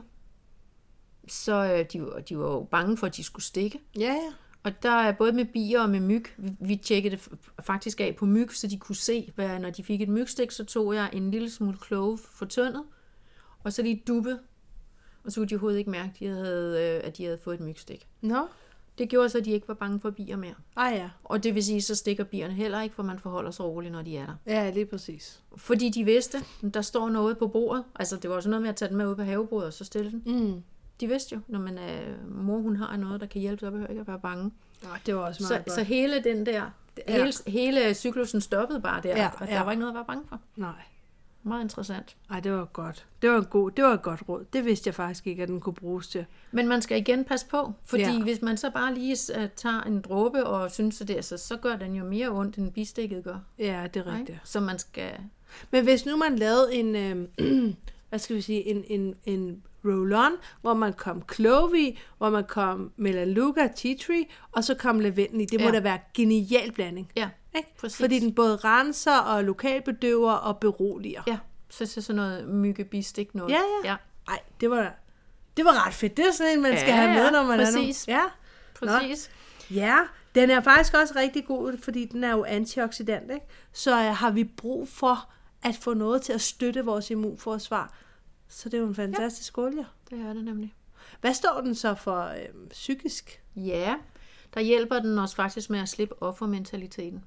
[SPEAKER 2] Så øh, de, de var jo bange for, at de skulle stikke.
[SPEAKER 1] Ja, ja.
[SPEAKER 2] Og der er både med bier og med myg. Vi, vi tjekkede det faktisk af på myg, så de kunne se, hvad, når de fik et mygstik, så tog jeg en lille smule klove fortyndet, og så lige duppe, og så kunne de overhovedet ikke mærke, de havde, at de havde fået et mygstik.
[SPEAKER 1] Nå.
[SPEAKER 2] Det gjorde så, at de ikke var bange for bier mere.
[SPEAKER 1] Ah ja.
[SPEAKER 2] Og det vil sige, så stikker bierne heller ikke, for man forholder sig roligt, når de er der.
[SPEAKER 1] Ja, lige præcis.
[SPEAKER 2] Fordi de vidste, der står noget på bordet. Altså, det var sådan noget med at tage den med ud på havebordet, og så stille den.
[SPEAKER 1] Mm.
[SPEAKER 2] De vidste jo, når man er, mor hun har noget, der kan hjælpe, så behøver ikke at være bange.
[SPEAKER 1] Ja, det var også meget
[SPEAKER 2] så,
[SPEAKER 1] godt.
[SPEAKER 2] Så hele den der,
[SPEAKER 1] ja.
[SPEAKER 2] hele, hele cyklusen stoppede bare der,
[SPEAKER 1] ja,
[SPEAKER 2] og
[SPEAKER 1] ja.
[SPEAKER 2] der var ikke noget at være bange for.
[SPEAKER 1] Nej.
[SPEAKER 2] Meget interessant.
[SPEAKER 1] Nej, det var godt. Det var, en god, det var et godt råd. Det vidste jeg faktisk ikke, at den kunne bruges til.
[SPEAKER 2] Men man skal igen passe på, fordi
[SPEAKER 1] ja.
[SPEAKER 2] hvis man så bare lige uh, tager en dråbe og synes, at det er, så, så gør den jo mere ondt, end bistikket gør.
[SPEAKER 1] Ja, det er rigtigt.
[SPEAKER 2] Nej? Så man skal...
[SPEAKER 1] Men hvis nu man lavede en, øh, hvad skal vi sige, en, en, en roll-on, hvor man kom klove i, hvor man kom melaleuca, tea tree, og så kom lavendel i. Det må ja. da være genial blanding.
[SPEAKER 2] Ja,
[SPEAKER 1] ikke?
[SPEAKER 2] Præcis.
[SPEAKER 1] Fordi den både renser og lokalbedøver og beroliger.
[SPEAKER 2] Ja, så det er sådan noget myggebistik noget.
[SPEAKER 1] Ja, ja. ja. Ej, det var, det var ret fedt. Det er sådan en, man skal
[SPEAKER 2] ja,
[SPEAKER 1] have med, når man
[SPEAKER 2] præcis.
[SPEAKER 1] er nu. Ja,
[SPEAKER 2] præcis.
[SPEAKER 1] Nå. Ja, den er faktisk også rigtig god, fordi den er jo antioxidant, ikke? Så uh, har vi brug for at få noget til at støtte vores immunforsvar. Så det er jo en fantastisk ja, olie.
[SPEAKER 2] Det er det nemlig.
[SPEAKER 1] Hvad står den så for øh, psykisk?
[SPEAKER 2] Ja, der hjælper den os faktisk med at slippe offermentaliteten.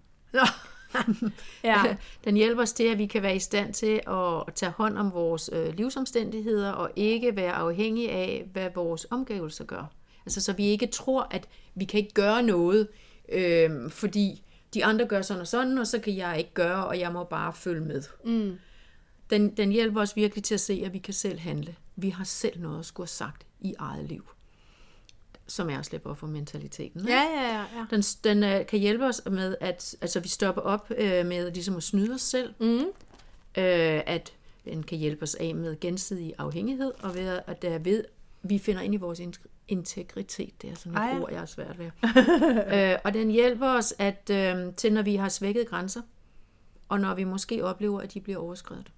[SPEAKER 2] ja. Den hjælper os til, at vi kan være i stand til at tage hånd om vores øh, livsomstændigheder og ikke være afhængige af, hvad vores omgivelser gør. Altså så vi ikke tror, at vi kan ikke gøre noget, øh, fordi de andre gør sådan og sådan, og så kan jeg ikke gøre, og jeg må bare følge med. Mm. Den, den hjælper os virkelig til at se, at vi kan selv handle. Vi har selv noget at skulle have sagt i eget liv, som er at slippe op for mentaliteten. Ikke?
[SPEAKER 1] Ja, ja, ja. ja.
[SPEAKER 2] Den, den uh, kan hjælpe os med, at altså, vi stopper op uh, med ligesom at snyde os selv. Mm. Uh, at den kan hjælpe os af med gensidig afhængighed, og ved, at der ved, vi finder ind i vores integritet. Det er sådan et Ej, ja. ord, jeg er svært ved. uh, og den hjælper os at, uh, til, når vi har svækket grænser, og når vi måske oplever, at de bliver overskredet.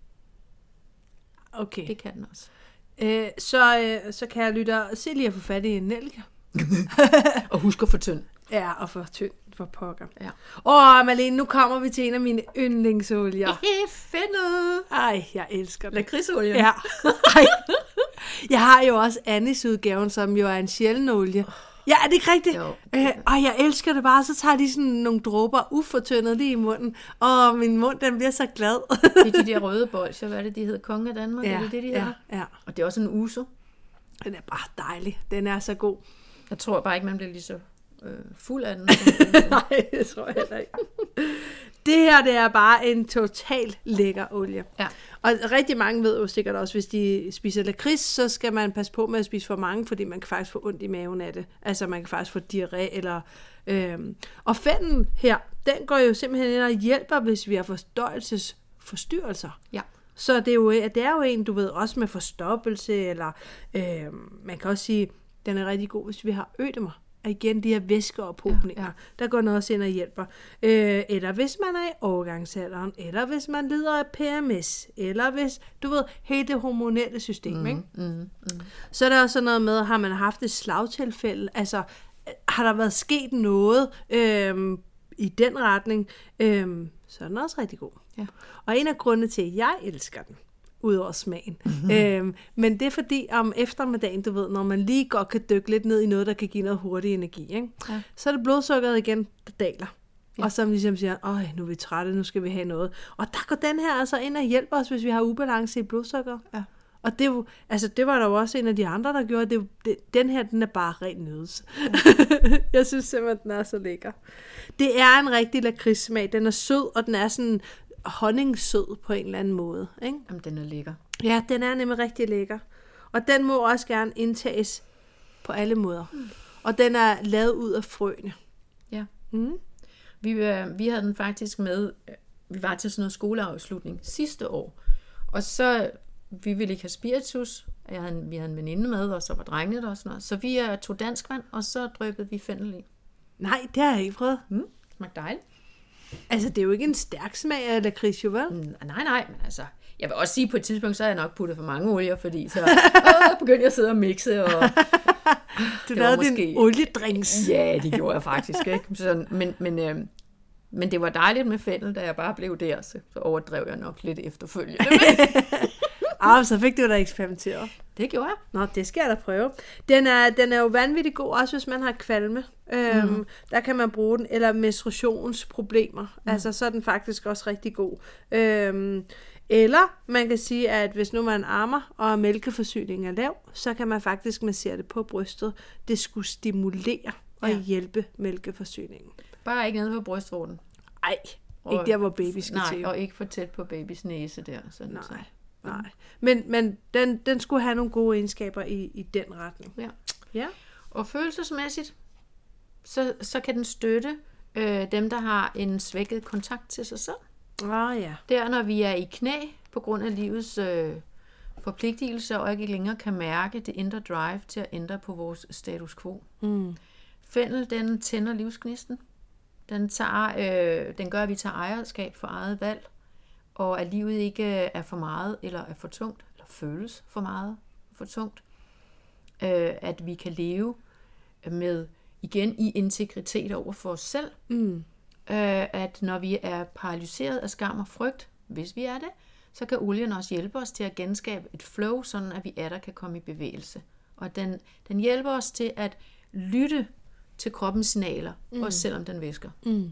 [SPEAKER 1] Okay.
[SPEAKER 2] Det kan den også.
[SPEAKER 1] Øh, så, øh, så kan jeg lytte se lige at få fat i en nælke.
[SPEAKER 2] Og husk at få tynd.
[SPEAKER 1] Ja, og for tynd for pokker.
[SPEAKER 2] Ja.
[SPEAKER 1] Åh, Malene, nu kommer vi til en af mine yndlingsolier.
[SPEAKER 2] Fedt.
[SPEAKER 1] Ej, jeg elsker den.
[SPEAKER 2] Lakridsolie.
[SPEAKER 1] Ja. Ej. Jeg har jo også Anis-udgaven, som jo er en sjælden olie. Ja, er det ikke rigtigt?
[SPEAKER 2] Jo.
[SPEAKER 1] Øh, og jeg elsker det bare. Så tager de sådan nogle dråber ufortyndet lige i munden. Og min mund, den bliver så glad.
[SPEAKER 2] Det er de der røde bolsjer, hvad er det, de hedder? Konge af Danmark,
[SPEAKER 1] ja,
[SPEAKER 2] er det det, de
[SPEAKER 1] ja,
[SPEAKER 2] hedder?
[SPEAKER 1] Ja.
[SPEAKER 2] Og det er også en uso.
[SPEAKER 1] Den er bare dejlig. Den er så god.
[SPEAKER 2] Jeg tror bare ikke, man bliver lige så øh, fuld af den.
[SPEAKER 1] Nej, det tror jeg heller ikke. det her, det er bare en total lækker olie.
[SPEAKER 2] Ja.
[SPEAKER 1] Og rigtig mange ved jo sikkert også, hvis de spiser lakrids, så skal man passe på med at spise for mange, fordi man kan faktisk få ondt i maven af det. Altså man kan faktisk få diarré eller... Øhm. Og fennel her, den går jo simpelthen ind og hjælper, hvis vi har fordøjelsesforstyrrelser.
[SPEAKER 2] Ja.
[SPEAKER 1] Så det er, jo, det er jo en, du ved, også med forstoppelse, eller øh, man kan også sige, den er rigtig god, hvis vi har ødemer. Og igen, de her væskeophobninger, ja, ja. Der går noget også ind og hjælper. Øh, eller hvis man er i overgangsalderen, eller hvis man lider af P M S, eller hvis, du ved, hele det hormonelle system, mm, ikke? Mm, mm. Så er der også noget med, har man haft et slagtilfælde, altså har der været sket noget øh, i den retning, øh, så er den også rigtig god. Ja. Og en af grundene til, at jeg elsker den, udover smagen. Mm-hmm. Øhm, men det er fordi, om eftermiddagen, du ved, når man lige godt kan dykke lidt ned i noget, der kan give noget hurtig energi, ikke? Ja. Så er det blodsukkeret igen, der daler. Ja. Og så ligesom siger, åh, nu er vi trætte, nu skal vi have noget. Og der går den her altså ind og hjælper os, hvis vi har ubalance i blodsukker. Ja. Og det, er jo, altså, det var der jo også en af de andre, der gjorde. Det, det, den her, den er bare ren nydelse. Ja. Jeg synes simpelthen, den er så lækker. Det er en rigtig lakridssmag. Den er sød, og den er sådan honningsød på en eller anden måde. Ikke?
[SPEAKER 2] Jamen, den er lækker.
[SPEAKER 1] Ja, den er nemlig rigtig lækker. Og den må også gerne indtages på alle måder. Mm. Og den er lavet ud af frøene.
[SPEAKER 2] Ja. Mm. Vi, øh, vi havde den faktisk med, vi var til sådan noget skoleafslutning sidste år. Og så, vi ville ikke have spiritus. Jeg havde, vi havde en veninde med, og så var drengene der og sådan noget. Så vi uh, tog dansk vand, og så dryppede vi fennel i.
[SPEAKER 1] Nej, det har jeg ikke prøvet.
[SPEAKER 2] Mm. Smagte dejligt.
[SPEAKER 1] Altså, det er jo ikke en stærk smag af lakrids, jo vel?
[SPEAKER 2] Nej, nej, men altså, jeg vil også sige, på et tidspunkt, så har jeg nok puttet for mange olier, fordi så åh, begyndte jeg at sidde og mixe, og
[SPEAKER 1] du lavede måske din oliedrinks.
[SPEAKER 2] Ja, det gjorde jeg faktisk, ikke? Så, men, men, øh, men det var dejligt med fennel, da jeg bare blev der, så, så overdrev jeg nok lidt efterfølgende.
[SPEAKER 1] Ah, så fik du da eksperimenteret.
[SPEAKER 2] Det gjorde jeg.
[SPEAKER 1] Nå, det skal jeg da prøve. Den er, den er jo vanvittigt god, også hvis man har kvalme. Øhm, mm. Der kan man bruge den, eller menstruationsproblemer. Mm. Altså, så er den faktisk også rigtig god. Øhm, eller man kan sige, at hvis nu man ammer, og mælkeforsyningen er lav, så kan man faktisk massere det på brystet. Det skulle stimulere og ja. hjælpe mælkeforsyningen.
[SPEAKER 2] Bare ikke nede på brystvorten.
[SPEAKER 1] Nej, ikke der, hvor baby skal
[SPEAKER 2] nej,
[SPEAKER 1] til.
[SPEAKER 2] Nej, og ikke for tæt på babys næse der. Sådan
[SPEAKER 1] nej.
[SPEAKER 2] Så.
[SPEAKER 1] Nej, men, men den, den skulle have nogle gode egenskaber i, i den retning.
[SPEAKER 2] Ja.
[SPEAKER 1] Ja.
[SPEAKER 2] Og følelsesmæssigt, så, så kan den støtte øh, dem, der har en svækket kontakt til sig selv.
[SPEAKER 1] Ah, ja.
[SPEAKER 2] Det er, når vi er i knæ på grund af livets øh, forpligtelser, og ikke længere kan mærke det indre drive til at ændre på vores status quo. Mm. Fennel, den tænder livsgnisten. Den, tager, øh, den gør, at vi tager ejerskab for eget valg, og at livet ikke er for meget eller er for tungt, eller føles for meget for tungt. Øh, at vi kan leve med, igen, i integritet over for os selv. Mm. Øh, at når vi er paralyseret af skam og frygt, hvis vi er det, så kan olien også hjælpe os til at genskabe et flow, sådan at vi er der kan komme i bevægelse. Og den, den hjælper os til at lytte til kroppens signaler, mm. også selvom den væsker. Mm.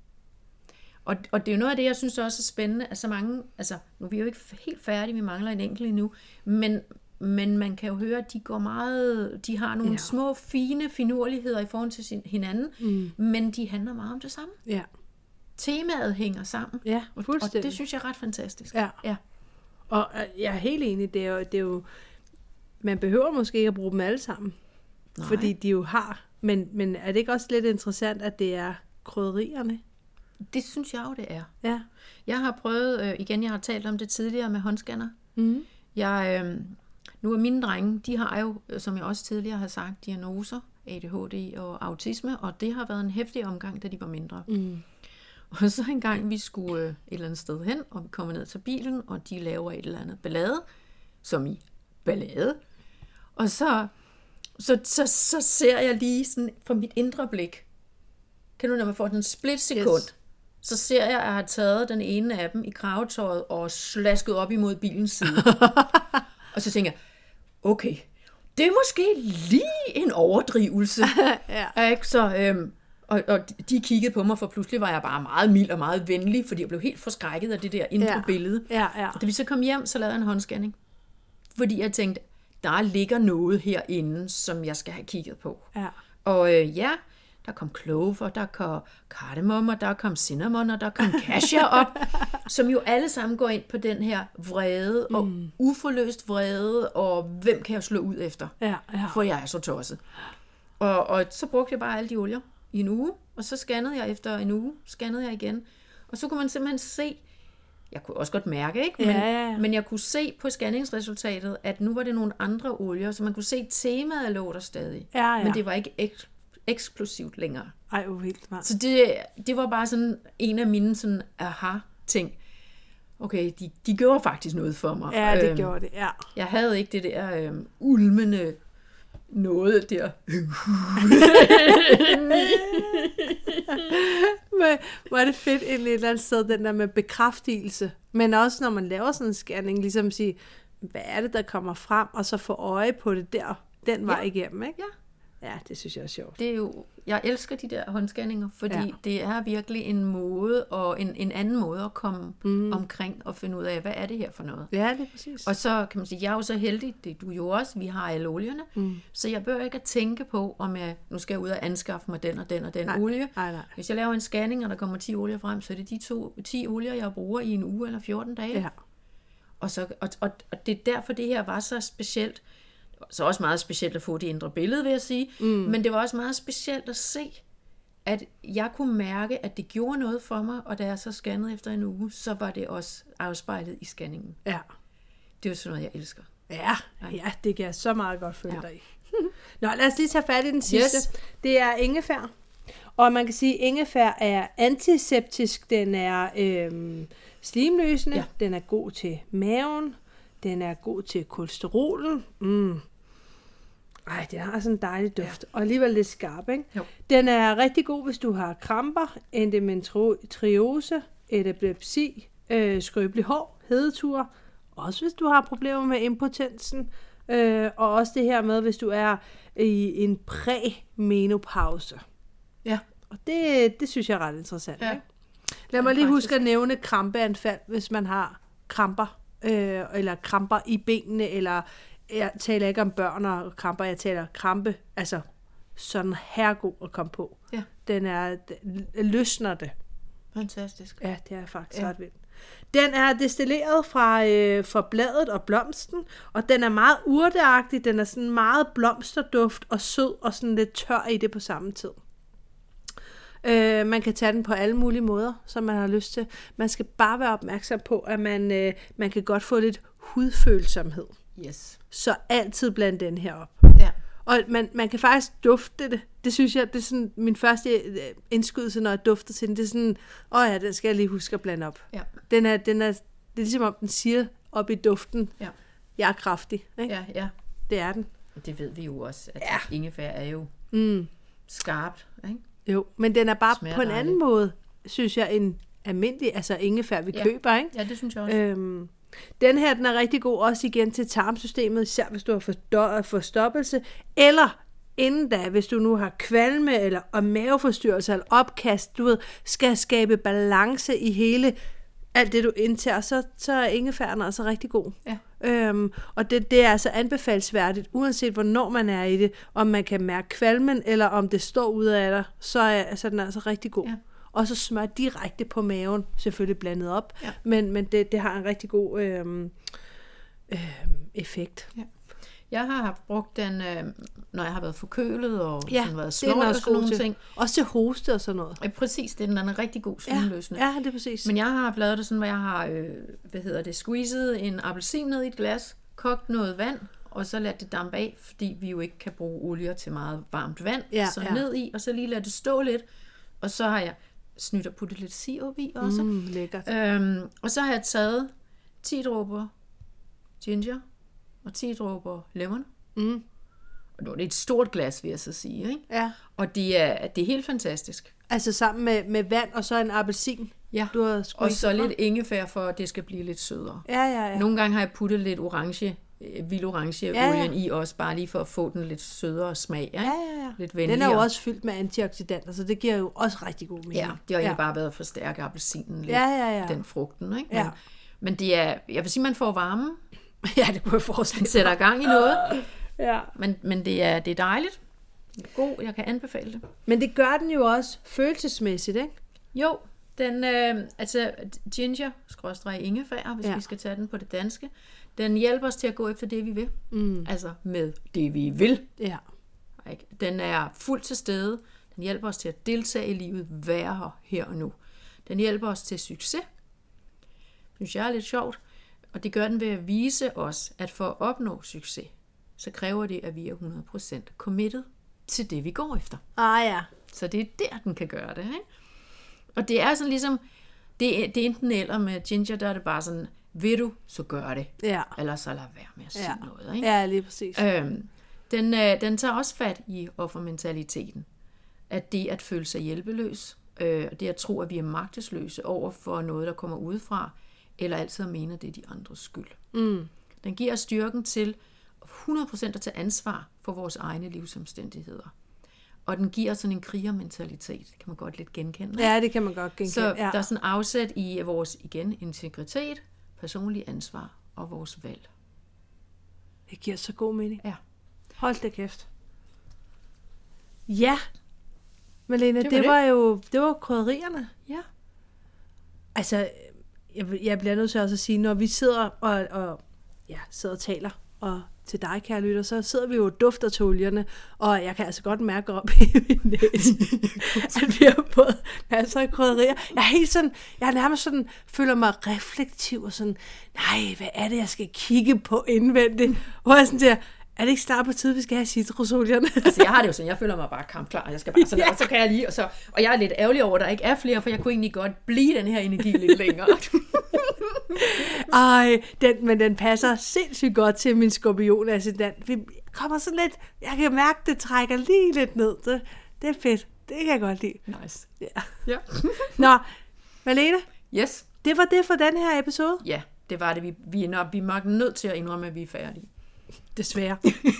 [SPEAKER 2] Og, og det er jo noget af det, jeg synes også er spændende, at så mange, altså nu er vi jo ikke helt færdige, vi mangler en enkelt endnu, men, men man kan jo høre, at de går meget, de har nogle ja. små, fine finurligheder i forhold til sin, hinanden, mm. men de handler meget om det samme. Ja. Temaet hænger sammen,
[SPEAKER 1] ja,
[SPEAKER 2] og, og det synes jeg er ret fantastisk.
[SPEAKER 1] Ja. Ja. Og jeg er helt enig, det er, jo, det er jo, man behøver måske ikke at bruge dem alle sammen, nej. Fordi de jo har, men, men er det ikke også lidt interessant, at det er krydderierne?
[SPEAKER 2] Det synes jeg jo, det er.
[SPEAKER 1] Ja.
[SPEAKER 2] Jeg har prøvet, øh, igen, jeg har talt om det tidligere med håndscanner. Mm. Jeg, øh, nu er mine drenge, de har jo, som jeg også tidligere har sagt, diagnoser, A D H D og autisme, og det har været en heftig omgang, da de var mindre. Mm. Og så en gang, vi skulle øh, et eller andet sted hen, og vi kommer ned til bilen, og de laver et eller andet ballade, som i ballade. Og så, så, så, så ser jeg lige sådan fra mit indre blik, kan du, når man får den splitsekund, yes. så ser jeg, at jeg har taget den ene af dem i kravetøjet og slasket op imod bilens side. Og så tænker jeg, okay, det er måske lige en overdrivelse. Ja. Ikke? Så, øhm, og, og de kiggede på mig, for pludselig var jeg bare meget mild og meget venlig, fordi jeg blev helt forskrækket af det der indre ja. billede. Ja, ja. Da vi så kom hjem, så lavede jeg en håndscanning. Fordi jeg tænkte, der ligger noget herinde, som jeg skal have kigget på. Ja. Og øh, ja, Der kom clover, der kom kardemommer, der kom cinnamon, og der kom cassia op, som jo alle sammen går ind på den her vrede, og mm. uforløst vrede, og hvem kan jeg slå ud efter?
[SPEAKER 1] Ja, ja.
[SPEAKER 2] For jeg er så tosset. Og, og så brugte jeg bare alle de olier i en uge, og så scannede jeg efter en uge, scannede jeg igen. Og så kunne man simpelthen se, jeg kunne også godt mærke, ikke? Men,
[SPEAKER 1] ja, ja, ja.
[SPEAKER 2] men jeg kunne se på scanningsresultatet, at nu var det nogle andre olier, så man kunne se temaet lå der stadig.
[SPEAKER 1] Ja, ja.
[SPEAKER 2] Men det var ikke ek- eksplosivt længere.
[SPEAKER 1] Ej, hvor vildt, man.
[SPEAKER 2] Så det, det var bare sådan en af mine sådan aha-ting. Okay, de, de gjorde faktisk noget for mig.
[SPEAKER 1] Ja, det
[SPEAKER 2] øhm, gjorde
[SPEAKER 1] det, ja.
[SPEAKER 2] Jeg havde ikke det der øhm, ulmende noget der.
[SPEAKER 1] Men hvor er det fedt et eller andet sted, den der med bekræftelse. Men også når man laver sådan en scanning, ligesom sige, hvad er det, der kommer frem, og så få øje på det der, den vej ja. igennem, ikke?
[SPEAKER 2] Ja.
[SPEAKER 1] Ja, det synes jeg er sjovt.
[SPEAKER 2] Det er jo, jeg elsker de der håndscanninger, fordi ja. det er virkelig en måde, og en, en anden måde at komme mm. omkring og finde ud af, hvad er det her for noget.
[SPEAKER 1] Ja, det er præcis.
[SPEAKER 2] Og så kan man sige, jeg er jo så heldig, det er du jo også, vi har alle olierne, mm. så jeg bør ikke at tænke på, om jeg nu skal jeg ud og anskaffe mig den og den og den
[SPEAKER 1] nej,
[SPEAKER 2] olie.
[SPEAKER 1] Nej, nej.
[SPEAKER 2] Hvis jeg laver en scanning, og der kommer ti olier frem, så er det de to, ti olier, jeg bruger i en uge eller fjorten dage.
[SPEAKER 1] Ja.
[SPEAKER 2] Og, så, og, og, og det er derfor, det her var så specielt. Så også meget specielt at få det indre billede, vil jeg sige. Mm. Men det var også meget specielt at se, at jeg kunne mærke, at det gjorde noget for mig, og da jeg så scannede efter en uge, så var det også afspejlet i scanningen.
[SPEAKER 1] Ja.
[SPEAKER 2] Det er jo sådan noget, jeg elsker.
[SPEAKER 1] Ja, ja, det kan jeg så meget godt følge ja. dig i. Nå, lad os lige tage fat i den sidste.
[SPEAKER 2] Yes.
[SPEAKER 1] Det er ingefær. Og man kan sige, at ingefær er antiseptisk, den er øhm, slimløsende, ja. Den er god til maven, den er god til kolesterolen. Mm. Ej, det har sådan en dejlig duft, ja. Og alligevel lidt skarp, ikke?
[SPEAKER 2] Jo.
[SPEAKER 1] Den er rigtig god, hvis du har kramper, endometriose, epilepsi, øh, skrøbelig hår, hedetur, også hvis du har problemer med impotensen, øh, og også det her med, hvis du er i en præmenopause.
[SPEAKER 2] Ja.
[SPEAKER 1] Og det, det synes jeg er ret interessant,
[SPEAKER 2] ja.
[SPEAKER 1] Ikke? Lad mig lige huske at nævne krampeanfald, hvis man har kramper, øh, eller kramper i benene, eller jeg taler ikke om børn og kramper, jeg taler krampe, altså sådan herregod at komme på.
[SPEAKER 2] Ja.
[SPEAKER 1] Den er, den løsner det.
[SPEAKER 2] Fantastisk.
[SPEAKER 1] Ja, det er faktisk
[SPEAKER 2] ja.
[SPEAKER 1] ret vildt. Den er destilleret fra, øh, fra bladet og blomsten, og den er meget urteagtig, den er sådan meget blomsterduft og sød og sådan lidt tør i det på samme tid. Øh, man kan tage den på alle mulige måder, som man har lyst til. Man skal bare være opmærksom på, at man, øh, man kan godt få lidt hudfølsomhed.
[SPEAKER 2] Yes.
[SPEAKER 1] Så altid bland den her op.
[SPEAKER 2] Ja.
[SPEAKER 1] Og man, man kan faktisk dufte det. Det synes jeg, det er sådan min første indskydelse, når jeg dufter til den. Det er sådan, åh ja, den skal jeg lige huske at blande op.
[SPEAKER 2] Ja.
[SPEAKER 1] Den er, den er, det er ligesom om den siger op i duften,
[SPEAKER 2] ja.
[SPEAKER 1] Jeg er kraftig. Ikke?
[SPEAKER 2] Ja, ja.
[SPEAKER 1] Det er den.
[SPEAKER 2] Det ved vi jo også, at
[SPEAKER 1] ja.
[SPEAKER 2] ingefær er jo
[SPEAKER 1] mm.
[SPEAKER 2] skarpt. Ikke?
[SPEAKER 1] Jo, men den er bare
[SPEAKER 2] Smager
[SPEAKER 1] på en
[SPEAKER 2] dejligt.
[SPEAKER 1] anden måde, synes jeg, en almindelig, altså ingefær, vi
[SPEAKER 2] ja.
[SPEAKER 1] køber, ikke?
[SPEAKER 2] Ja, det synes jeg også.
[SPEAKER 1] Øhm, den her, den er rigtig god også igen til tarmsystemet, især hvis du har forstoppelse, eller inden da, hvis du nu har kvalme, eller og maveforstyrrelse, eller opkast, du ved, skal skabe balance i hele, alt det du indtager, så, så er ingefæren altså rigtig god.
[SPEAKER 2] Ja.
[SPEAKER 1] Øhm, og det, det er altså anbefalesværdigt, uanset hvornår man er i det, om man kan mærke kvalmen, eller om det står ud af dig, så er altså, den er altså rigtig god. Ja. Og så smør direkte på maven, selvfølgelig blandet op, ja. men, men det, det har en rigtig god øhm, øhm, effekt.
[SPEAKER 2] Ja. Jeg har haft brugt den, øh, når jeg har været forkølet og
[SPEAKER 1] ja,
[SPEAKER 2] sådan været slået og sådan nogle
[SPEAKER 1] til.
[SPEAKER 2] ting.
[SPEAKER 1] Også til hoste og sådan noget.
[SPEAKER 2] Ja, præcis, det er den, den er rigtig god slimløsende.
[SPEAKER 1] Ja, ja, det er præcis.
[SPEAKER 2] Men jeg har lavet det sådan, hvor jeg har, øh, hvad hedder det, squeezet en appelsin ned i et glas, kogt noget vand, og så lader det dampe af, fordi vi jo ikke kan bruge olier til meget varmt vand.
[SPEAKER 1] Ja,
[SPEAKER 2] så
[SPEAKER 1] ja.
[SPEAKER 2] ned i, og så lige lade det stå lidt, og så har jeg snydt og puttet lidt sirup i også.
[SPEAKER 1] Mm, lækkert.
[SPEAKER 2] Øhm, og så har jeg taget ti dråber ginger og ti dråber lemon.
[SPEAKER 1] Mm.
[SPEAKER 2] Og det er et stort glas, vil jeg så sige. Ikke?
[SPEAKER 1] Ja.
[SPEAKER 2] Og det er, det er helt fantastisk.
[SPEAKER 1] Altså sammen med, med vand og så en appelsin.
[SPEAKER 2] Ja,
[SPEAKER 1] du har
[SPEAKER 2] og så lidt ingefær, for at det skal blive lidt sødere.
[SPEAKER 1] Ja, ja, ja.
[SPEAKER 2] Nogle gange har jeg puttet lidt orange, vild orange ja, ja. olien i også, bare lige for at få den lidt sødere smag. Ikke?
[SPEAKER 1] Ja, ja, ja.
[SPEAKER 2] Lidt venligere.
[SPEAKER 1] Den er jo også fyldt med antioxidanter, så det giver jo også rigtig god mening.
[SPEAKER 2] Ja, det har
[SPEAKER 1] ja.
[SPEAKER 2] egentlig bare været at forstærke appelsinen lidt,
[SPEAKER 1] ja, ja, ja.
[SPEAKER 2] den frugten. Ikke?
[SPEAKER 1] Ja.
[SPEAKER 2] Men, men det er, jeg vil sige, man får varme.
[SPEAKER 1] Ja, det kunne jeg forestille mig.
[SPEAKER 2] Den sætter gang i noget.
[SPEAKER 1] Ja.
[SPEAKER 2] Men, men det, er, det er dejligt. God, jeg kan anbefale det.
[SPEAKER 1] Men det gør den jo også følelsesmæssigt, ikke?
[SPEAKER 2] Jo, den, øh, altså ginger, skråstreg ingefær, hvis ja. vi skal tage den på det danske, den hjælper os til at gå efter det, vi vil. Mm. Altså med det, vi vil.
[SPEAKER 1] Ja.
[SPEAKER 2] Den er fuldt til stede. Den hjælper os til at deltage i livet, være her, her og nu. Den hjælper os til succes. Synes jeg er lidt sjovt. Og det gør den ved at vise os, at for at opnå succes, så kræver det, at vi er hundrede procent committed til det, vi går efter.
[SPEAKER 1] Ah ja.
[SPEAKER 2] Så det er der, den kan gøre det. Ikke? Og det er sådan ligesom, det er, det er enten eller med ginger, der er det bare sådan, vil du, så gør det.
[SPEAKER 1] Ja.
[SPEAKER 2] Eller så lad være med at sige
[SPEAKER 1] ja.
[SPEAKER 2] noget. Ikke?
[SPEAKER 1] Ja, lige præcis.
[SPEAKER 2] Øhm, den, øh, den tager også fat i offermentaliteten. At det at føle sig hjælpeløs, øh, det at tro, at vi er magtesløse over for noget, der kommer udefra, eller altid mener, det er de andres skyld. Mm. Den giver os styrken til hundrede procent at tage ansvar for vores egne livsomstændigheder. Og den giver sådan en krigermentalitet, det kan man godt lidt genkende.
[SPEAKER 1] Ja, det kan man godt genkende.
[SPEAKER 2] Så
[SPEAKER 1] ja.
[SPEAKER 2] der er sådan afsæt i vores, igen, integritet, personlig ansvar og vores valg.
[SPEAKER 1] Det giver så god mening.
[SPEAKER 2] Ja.
[SPEAKER 1] Hold da kæft. Ja, Malene, det var, det
[SPEAKER 2] det.
[SPEAKER 1] var jo det var krydderierne.
[SPEAKER 2] Ja.
[SPEAKER 1] Altså, jeg, jeg bliver nødt til også at sige, når vi sidder og, og ja, sidder og taler og til dig, kære lytter, så sidder vi jo og dufter til olierne, og jeg kan altså godt mærke op i min næse, at vi har fået masser af krydderier. Jeg er helt sådan, jeg er nærmest sådan, føler mig reflektiv og sådan, nej, hvad er det, jeg skal kigge på indvendigt? Hvor jeg sådan der, er det ikke snart på tid, vi skal have citrusolierne?
[SPEAKER 2] Altså, jeg har det jo sådan, jeg føler mig bare kampklar, og jeg skal bare sådan, ja. Og så kan jeg lige, og, så, og jeg er lidt ærgerlig over, at der ikke er flere, for jeg kunne egentlig godt blive den her energi lidt længere.
[SPEAKER 1] Ej, den, men den passer sindssygt godt til min skorpion. Altså, den vi kommer sådan lidt, jeg kan mærke, det trækker lige lidt ned. Det, det er fedt. Det kan jeg godt lide.
[SPEAKER 2] Nice.
[SPEAKER 1] Ja.
[SPEAKER 2] Ja.
[SPEAKER 1] Nå, Malene,
[SPEAKER 2] Yes.
[SPEAKER 1] det var det for den her episode.
[SPEAKER 2] Ja, det var det. Vi, vi, er, nok, vi er nødt til at indrømme, at vi er færdige.
[SPEAKER 1] Desværre.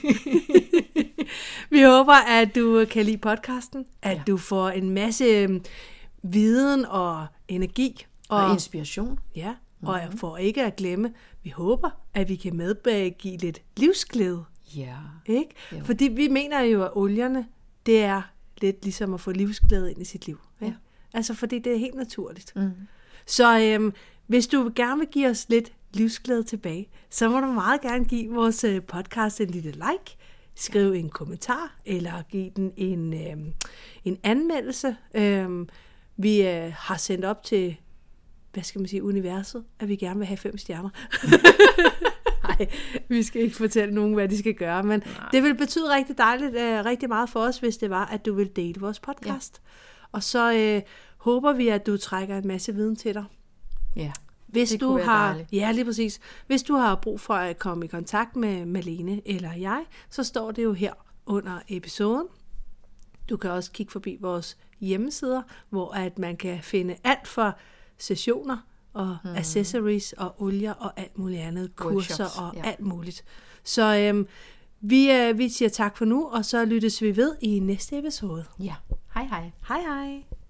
[SPEAKER 1] Vi håber, at du kan lide podcasten, at ja. du får en masse viden og energi.
[SPEAKER 2] Og, og inspiration.
[SPEAKER 1] Ja, og mm-hmm. for ikke at glemme, vi håber, at vi kan medgive lidt livsglæde.
[SPEAKER 2] Ja.
[SPEAKER 1] Ikke? Fordi vi mener jo, at olierne, det er lidt ligesom at få livsglæde ind i sit liv. Ikke? Ja. Altså fordi det er helt naturligt. Mm. Så øhm, hvis du gerne vil give os lidt livsglæde tilbage, så må du meget gerne give vores podcast en lille like, skrive en kommentar, eller give den en, øhm, en anmeldelse. Øhm, vi øh, har sendt op til, hvad skal man sige, universet, at vi gerne vil have fem stjerner. Nej, vi skal ikke fortælle nogen, hvad de skal gøre, men Nej. Det vil betyde rigtig dejligt, øh, rigtig meget for os, hvis det var, at du vil dele vores podcast. Ja. Og så øh, håber vi, at du trækker en masse viden til dig.
[SPEAKER 2] Ja.
[SPEAKER 1] Hvis
[SPEAKER 2] det
[SPEAKER 1] du har, ja, lige præcis. Hvis du har brug for at komme i kontakt med Malene eller jeg, så står det jo her under episoden. Du kan også kigge forbi vores hjemmesider, hvor at man kan finde alt for sessioner og mm. accessories og olier og alt muligt andet, kurser og ja. alt muligt. Så øhm, vi, øh, vi siger tak for nu, og så lyttes vi ved i næste episode.
[SPEAKER 2] Ja, hej hej.
[SPEAKER 1] Hej hej.